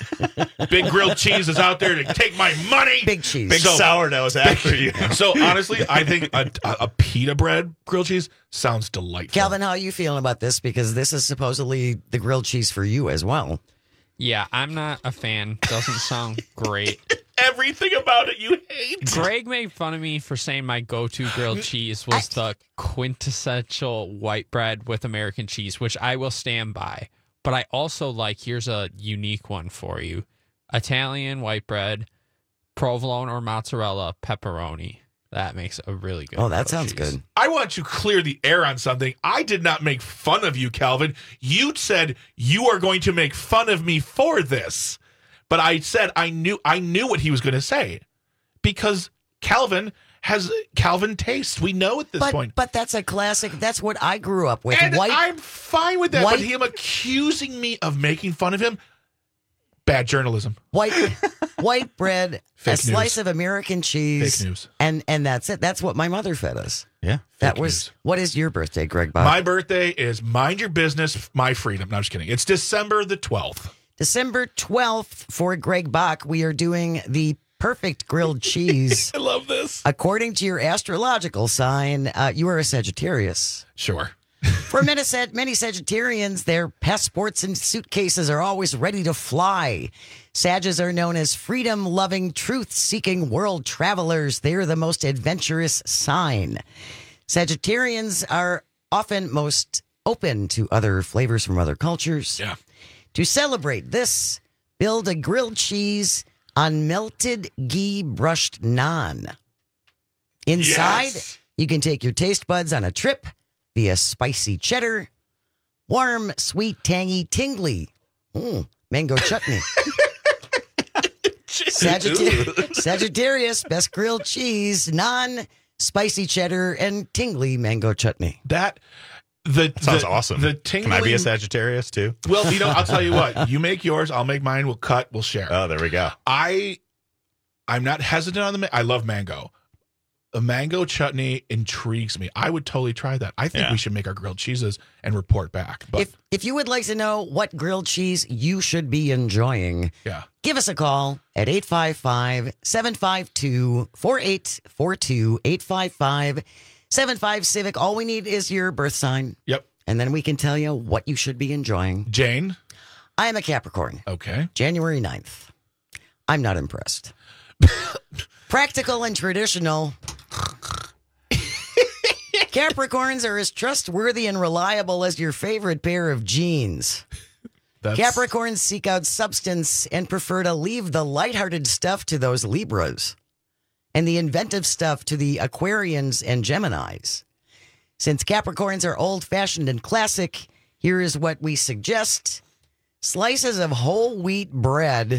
Big grilled cheese is out there to take my money. Big cheese. Big sourdough's after you. So honestly, I think a pita bread grilled cheese sounds delightful. Calvin, how are you feeling about this? Because this is supposedly the grilled cheese for you as well. Yeah, I'm not a fan. Doesn't sound great. everything about it you hate. Greg made fun of me for saying my go-to grilled cheese was the quintessential white bread with American cheese, which I will stand by. But I also like, here's a unique one for you. Italian white bread, provolone or mozzarella, pepperoni. That makes a really good. Oh, that sounds good. I want to clear the air on something. I did not make fun of you, Calvin. You said you are going to make fun of me for this. But I said I knew what he was going to say. Because Calvin has Calvin taste. We know at this point. But that's a classic. That's what I grew up with. And I'm fine with that. But him accusing me of making fun of him, bad journalism. White bread, Fake a slice news. of American cheese. Fake news. And that's it. That's what my mother fed us. Yeah. That was. What is your birthday, Greg Bob? My birthday is mind your business, my freedom. No, I'm just kidding. It's December the 12th. December 12th for Greg Bach. We are doing the perfect grilled cheese. I love this. According to your astrological sign, you are a Sagittarius. Sure. For many Sagittarians, their passports and suitcases are always ready to fly. Sages are known as freedom-loving, truth-seeking world travelers. They're the most adventurous sign. Sagittarians are often most open to other flavors from other cultures. Yeah. To celebrate this, build a grilled cheese on melted ghee brushed naan. Inside, you can take your taste buds on a trip via spicy cheddar, warm, sweet, tangy, tingly, mango chutney. Sagittarius, best grilled cheese, naan, spicy cheddar, and tingly mango chutney. That sounds awesome. The Can I be a Sagittarius too? Well, I'll tell you what. You make yours, I'll make mine. We'll cut, we'll share. Oh, there we go. I'm not hesitant on I love mango. The mango chutney intrigues me. I would totally try that. I think we should make our grilled cheeses and report back. But if you would like to know what grilled cheese you should be enjoying, give us a call at 855-752-4842, 855-75-CIVIC. All we need is your birth sign. Yep. And then we can tell you what you should be enjoying. Jane? I am a Capricorn. Okay. January 9th. I'm not impressed. Practical and traditional. Capricorns are as trustworthy and reliable as your favorite pair of jeans. Capricorns seek out substance and prefer to leave the lighthearted stuff to those Libras and the inventive stuff to the Aquarians and Geminis. Since Capricorns are old-fashioned and classic, here is what we suggest. Slices of whole wheat bread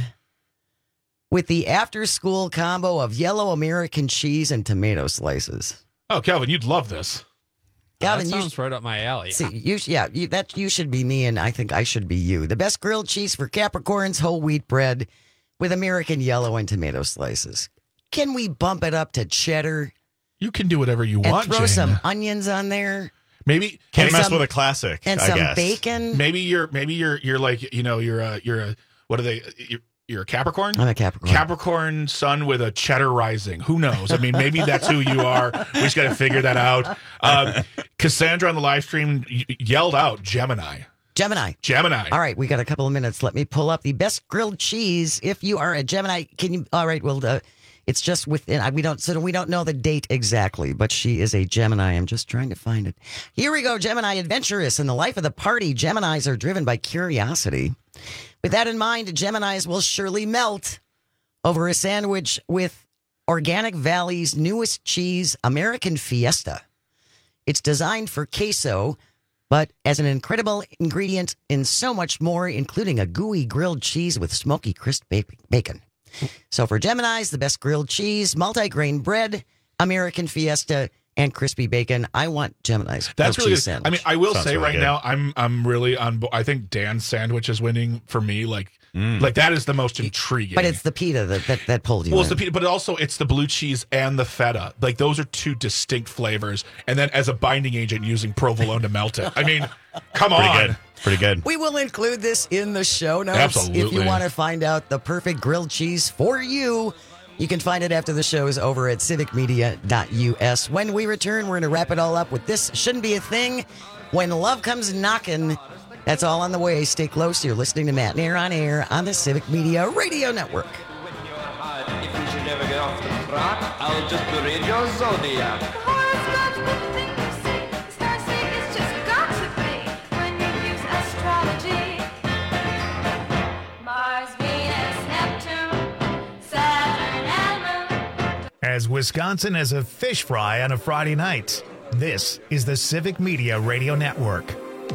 with the after-school combo of yellow American cheese and tomato slices. Oh, Calvin, you'd love this. Calvin, that sounds right up my alley. See, you should be me, and I think I should be you. The best grilled cheese for Capricorns, whole wheat bread with American yellow and tomato slices. Can we bump it up to cheddar? You can do whatever you want, and throw Jane. some onions on there. Maybe can't mess with a classic. And I some guess. bacon. Maybe you're like you're a what are they? You're a Capricorn? I'm a Capricorn. Capricorn sun with a cheddar rising. Who knows? I mean, maybe that's who you are. We just got to figure that out. Cassandra on the live stream yelled out Gemini. Gemini. All right, we got a couple of minutes. Let me pull up the best grilled cheese. If you are a Gemini, can you? All right, well, it's just within. We don't know the date exactly, but she is a Gemini. I'm just trying to find it. Here we go. Gemini, adventurous in the life of the party. Geminis are driven by curiosity. With that in mind, Geminis will surely melt over a sandwich with Organic Valley's newest cheese, American Fiesta. It's designed for queso, but as an incredible ingredient in so much more, including a gooey grilled cheese with smoky crisp bacon. So for Geminis, the best grilled cheese, multi-grain bread, American Fiesta, and crispy bacon. I want Gemini's. That's really good. Sandwich. I mean, I will say really right good. now, I'm really on. I think Dan's sandwich is winning for me. Like that is the most intriguing. But it's the pita that pulled you. Well, in. it's the pita, but also it's the blue cheese and the feta. Like those are two distinct flavors. And then as a binding agent, using provolone to melt it. I mean, come on. Pretty good. We will include this in the show notes. Absolutely. If you want to find out the perfect grilled cheese for you, you can find it after the show is over at civicmedia.us. When we return, we're going to wrap it all up with This Shouldn't Be a Thing. When Love Comes Knocking, that's all on the way. Stay close. You're listening to Matt Nair on Air on the Civic Media Radio Network. If you off the track, I'll just read your zodiac. Horoscopes, the thing you see. Stars say it's just got to be when you use astrology. Mars, Venus, Neptune, Saturn, and Moon. As Wisconsin as a fish fry on a Friday night. This is the Civic Media Radio Network.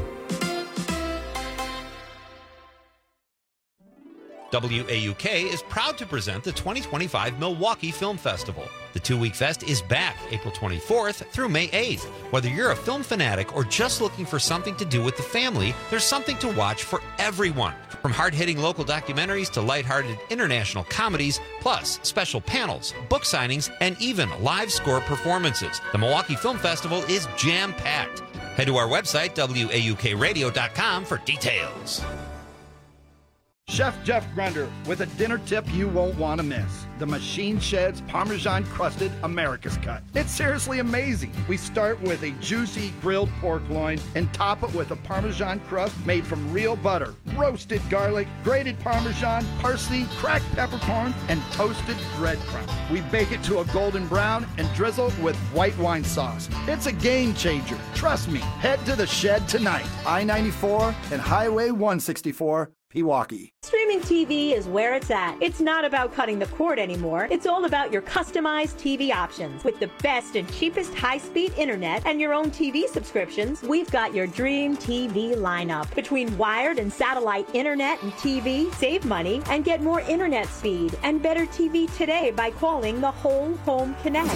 WAUK is proud to present the 2025 Milwaukee Film Festival. The two-week fest is back April 24th through May 8th. Whether you're a film fanatic or just looking for something to do with the family, there's something to watch for everyone. From hard-hitting local documentaries to lighthearted international comedies, plus special panels, book signings, and even live score performances. The Milwaukee Film Festival is jam-packed. Head to our website, WAUKradio.com, for details. Chef Jeff Grunder with a dinner tip you won't want to miss. The Machine Shed's Parmesan Crusted America's Cut. It's seriously amazing. We start with a juicy grilled pork loin and top it with a Parmesan crust made from real butter, roasted garlic, grated Parmesan, parsley, cracked peppercorn, and toasted breadcrumbs. We bake it to a golden brown and drizzle with white wine sauce. It's a game changer. Trust me. Head to the Shed tonight. I-94 and Highway 164. Pewaukee. Streaming TV is where it's at. It's not about cutting the cord anymore. It's all about your customized TV options. With the best and cheapest high-speed internet and your own TV subscriptions, we've got your dream TV lineup. Between wired and satellite internet and TV, save money and get more internet speed and better TV today by calling the Whole Home Connect.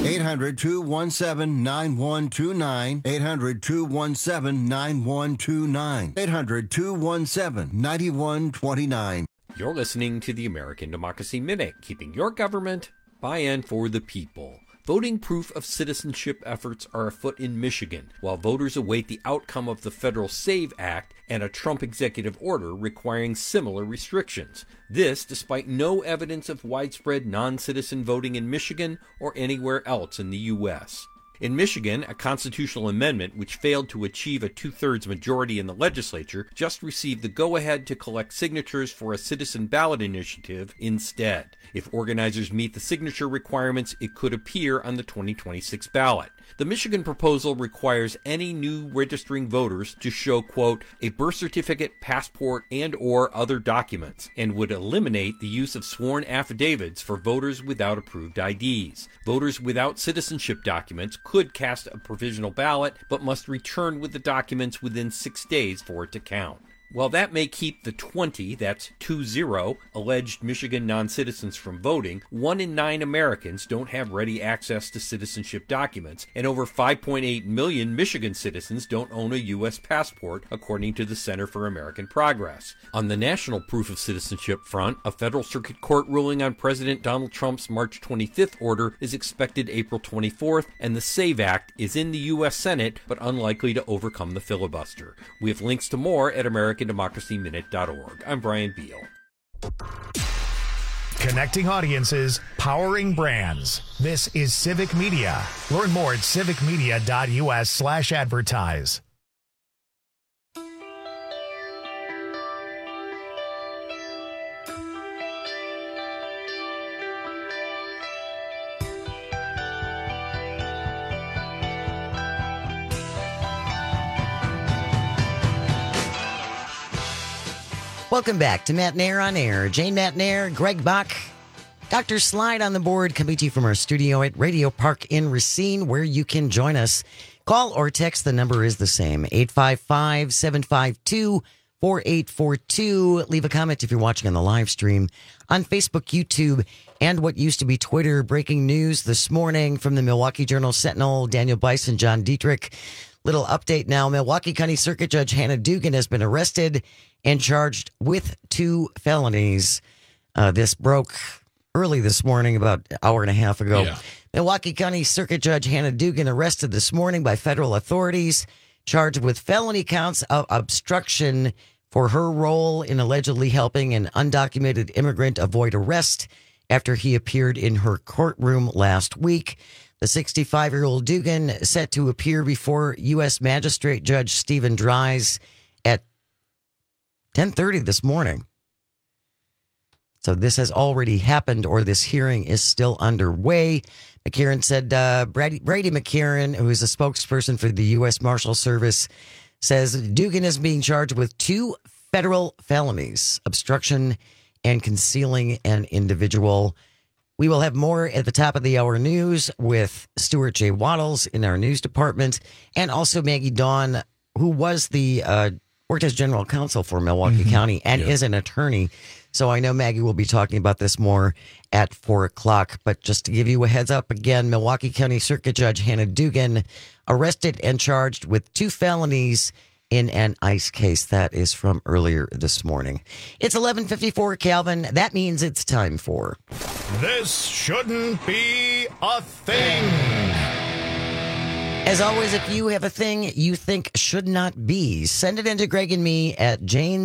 800-217-9129. 800-217-9129. 800-217-9129. You're listening to the American Democracy Minute, keeping your government by and for the people. Voting proof of citizenship efforts are afoot in Michigan, while voters await the outcome of the Federal SAVE Act and a Trump executive order requiring similar restrictions. This despite no evidence of widespread non-citizen voting in Michigan or anywhere else in the U.S. In Michigan, a constitutional amendment which failed to achieve a two-thirds majority in the legislature just received the go-ahead to collect signatures for a citizen ballot initiative instead. If organizers meet the signature requirements, it could appear on the 2026 ballot. The Michigan proposal requires any new registering voters to show, quote, a birth certificate, passport, and/or other documents, and would eliminate the use of sworn affidavits for voters without approved IDs. Voters without citizenship documents could cast a provisional ballot, but must return with the documents within 6 days for it to count. While that may keep the 20, that's 20, alleged Michigan non-citizens from voting, 1 in 9 Americans don't have ready access to citizenship documents, and over 5.8 million Michigan citizens don't own a U.S. passport, according to the Center for American Progress. On the national proof of citizenship front, a federal circuit court ruling on President Donald Trump's March 25th order is expected April 24th, and the SAVE Act is in the U.S. Senate, but unlikely to overcome the filibuster. We have links to more at AmericanDemocracyMinute.org. I'm Brian Beal. Connecting audiences, powering brands. This is Civic Media. Learn more at civicmedia.us/advertise. Welcome back to Matt Nair on Air. Jane Matt Nair, Greg Bach, Dr. Slide on the board, coming to you from our studio at Radio Park in Racine, where you can join us. Call or text, the number is the same, 855-752-4842. Leave a comment if you're watching on the live stream on Facebook, YouTube, and what used to be Twitter. Breaking news this morning from the Milwaukee Journal-Sentinel, Daniel Bison, John Dietrich. Little update now. Milwaukee County Circuit Judge Hannah Dugan has been arrested and charged with 2 felonies. This broke early this morning, about an hour and a half ago. Yeah. Milwaukee County Circuit Judge Hannah Dugan arrested this morning by federal authorities, charged with felony counts of obstruction for her role in allegedly helping an undocumented immigrant avoid arrest after he appeared in her courtroom last week. The 65-year-old Dugan set to appear before U.S. Magistrate Judge Stephen Dries at 10:30 this morning. So this has already happened, or this hearing is still underway. McCarran said, Brady McCarran, who is a spokesperson for the U.S. Marshal Service, says Dugan is being charged with 2 federal felonies, obstruction and concealing an individual. We will have more at the top of the hour news with Stuart J. Waddles in our news department, and also Maggie Dawn, who was worked as general counsel for Milwaukee County and is an attorney. So I know Maggie will be talking about this more at 4 o'clock. But just to give you a heads up again, Milwaukee County Circuit Judge Hannah Dugan arrested and charged with 2 felonies in an ICE case. That is from earlier this morning. It's 11:54, Calvin. That means it's time for This Shouldn't Be a Thing. As always, if you have a thing you think should not be, send it into Greg and me at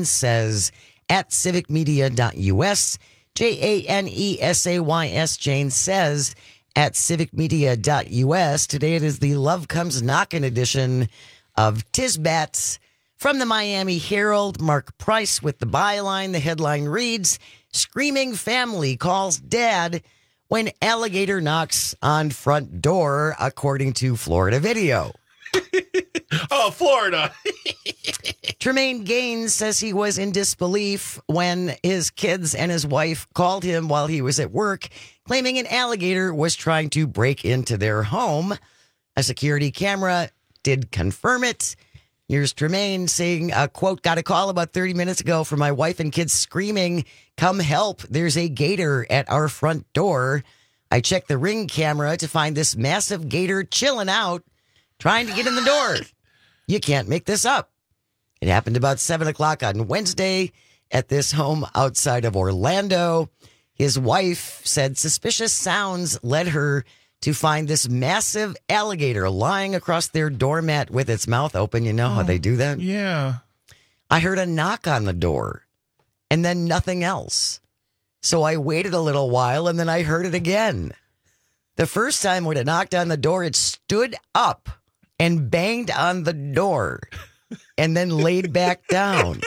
janesays@civicmedia.us, JANESAYS, Jane Says at civicmedia.us. Today it is the Love Comes Knockin' edition of Tisbats. From the Miami Herald, Mark Price with the byline. The headline reads, Screaming Family Calls Dad When Alligator Knocks on Front Door, according to Florida Video. Oh, Florida. Tremaine Gaines says he was in disbelief when his kids and his wife called him while he was at work, claiming an alligator was trying to break into their home. A security camera did confirm it. Here's Tremaine saying, quote, got a call about 30 minutes ago from my wife and kids screaming, come help, there's a gator at our front door. I checked the Ring camera to find this massive gator chilling out, trying to get in the door. You can't make this up. It happened about 7 o'clock on Wednesday at this home outside of Orlando. His wife said suspicious sounds led her to find this massive alligator lying across their doormat with its mouth open. You know how they do that? Yeah. I heard a knock on the door and then nothing else. So I waited a little while and then I heard it again. The first time when it knocked on the door, it stood up and banged on the door and then laid back down.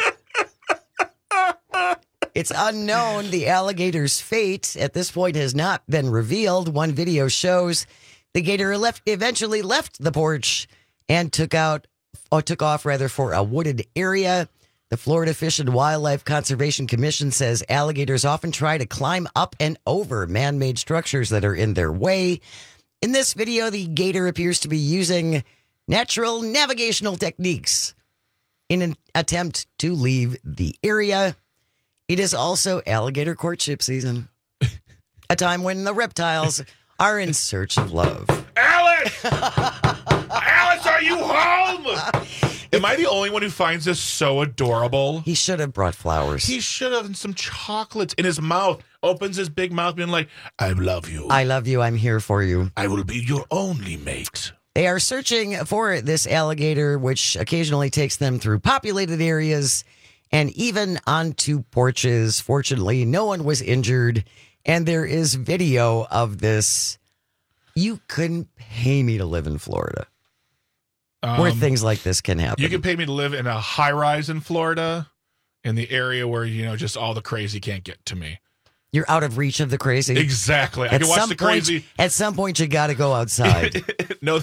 It's unknown. The alligator's fate at this point has not been revealed. One video shows the gator eventually left the porch and took off for a wooded area. The Florida Fish and Wildlife Conservation Commission says alligators often try to climb up and over man-made structures that are in their way. In this video, the gator appears to be using natural navigational techniques in an attempt to leave the area. It is also alligator courtship season, a time when the reptiles are in search of love. Alice! Alice, are you home? Am I the only one who finds this so adorable? He should have brought flowers. He should have, and some chocolates in his mouth. Opens his big mouth being like, I love you. I love you. I'm here for you. I will be your only mate. They are searching for this alligator, which occasionally takes them through populated areas and even onto porches. Fortunately, no one was injured, and there is video of this. You couldn't pay me to live in Florida, where things like this can happen. You can pay me to live in a high-rise in Florida, in the area where, just all the crazy can't get to me. You're out of reach of the crazy. Exactly. I can watch the crazy. At some point, you got to go outside. No,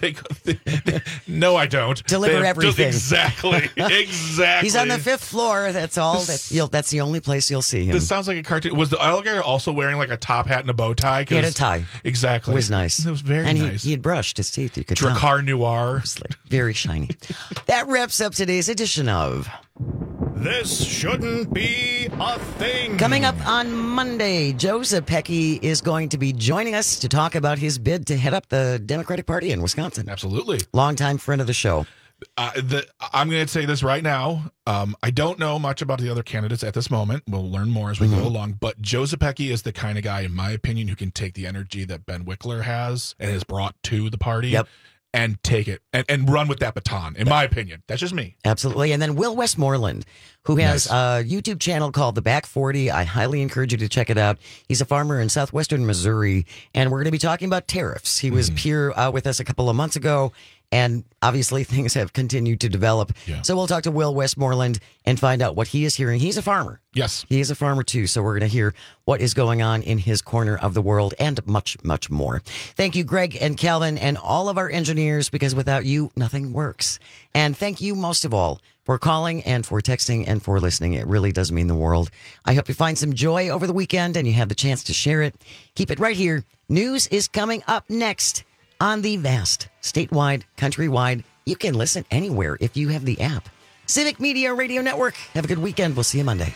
no, I don't. Deliver everything. Exactly. Exactly. He's on the 5th floor. That's all. That's the only place you'll see him. This sounds like a cartoon. Was the alligator also wearing like a top hat and a bow tie? He had a tie. Exactly. It was nice. It was very nice. He had brushed his teeth. You could Drakkar Noir. It was like very shiny. That wraps up today's edition of This Shouldn't Be a Thing. Coming up on Monday, Joe Zepecki is going to be joining us to talk about his bid to head up the Democratic Party in Wisconsin. Absolutely. Longtime friend of the show. I'm going to say this right now. I don't know much about the other candidates at this moment. We'll learn more as we go along. But Joe Zepecki is the kind of guy, in my opinion, who can take the energy that Ben Wickler has and has brought to the party. And take it and run with that baton, in my opinion. That's just me. Absolutely. And then Will Westmoreland, who has a YouTube channel called The Back 40. I highly encourage you to check it out. He's a farmer in southwestern Missouri, and we're going to be talking about tariffs. He was here with us a couple of months ago, And obviously things have continued to develop. Yeah. So we'll talk to Will Westmoreland and find out what he is hearing. He's a farmer. Yes. He is a farmer too. So we're going to hear what is going on in his corner of the world and much, much more. Thank you, Greg and Calvin and all of our engineers, because without you, nothing works. And thank you most of all for calling and for texting and for listening. It really does mean the world. I hope you find some joy over the weekend and you have the chance to share it. Keep it right here. News is coming up next on the vast, statewide, countrywide. You can listen anywhere if you have the app. Civic Media Radio Network. Have a good weekend. We'll see you Monday.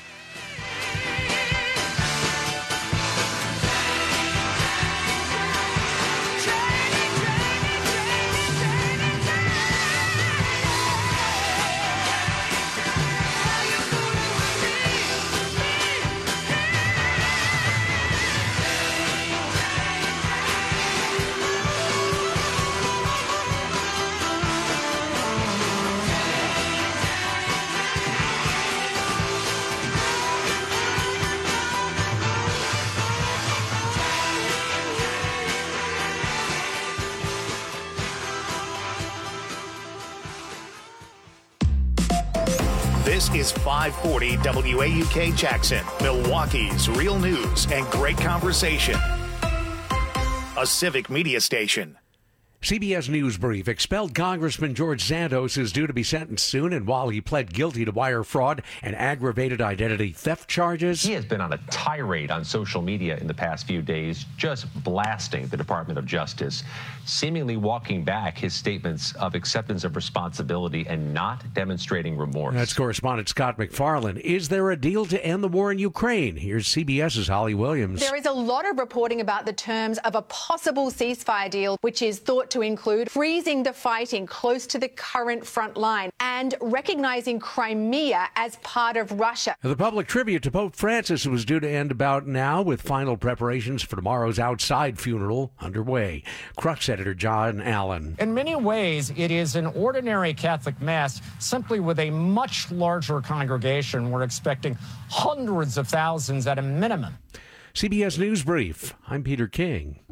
This is 540 WAUK Jackson, Milwaukee's real news and great conversation. A Civic Media station. CBS News Brief. Expelled Congressman George Santos is due to be sentenced soon, and while he pled guilty to wire fraud and aggravated identity theft charges, he has been on a tirade on social media in the past few days, just blasting the Department of Justice, seemingly walking back his statements of acceptance of responsibility and not demonstrating remorse. That's correspondent Scott McFarland. Is there a deal to end the war in Ukraine? Here's CBS's Holly Williams. There is a lot of reporting about the terms of a possible ceasefire deal, which is thought to include freezing the fighting close to the current front line and recognizing Crimea as part of Russia. The public tribute to Pope Francis was due to end about now, with final preparations for tomorrow's outside funeral underway. Crux editor John Allen. In many ways, it is an ordinary Catholic Mass, simply with a much larger congregation. We're expecting hundreds of thousands at a minimum. CBS News Brief. I'm Peter King.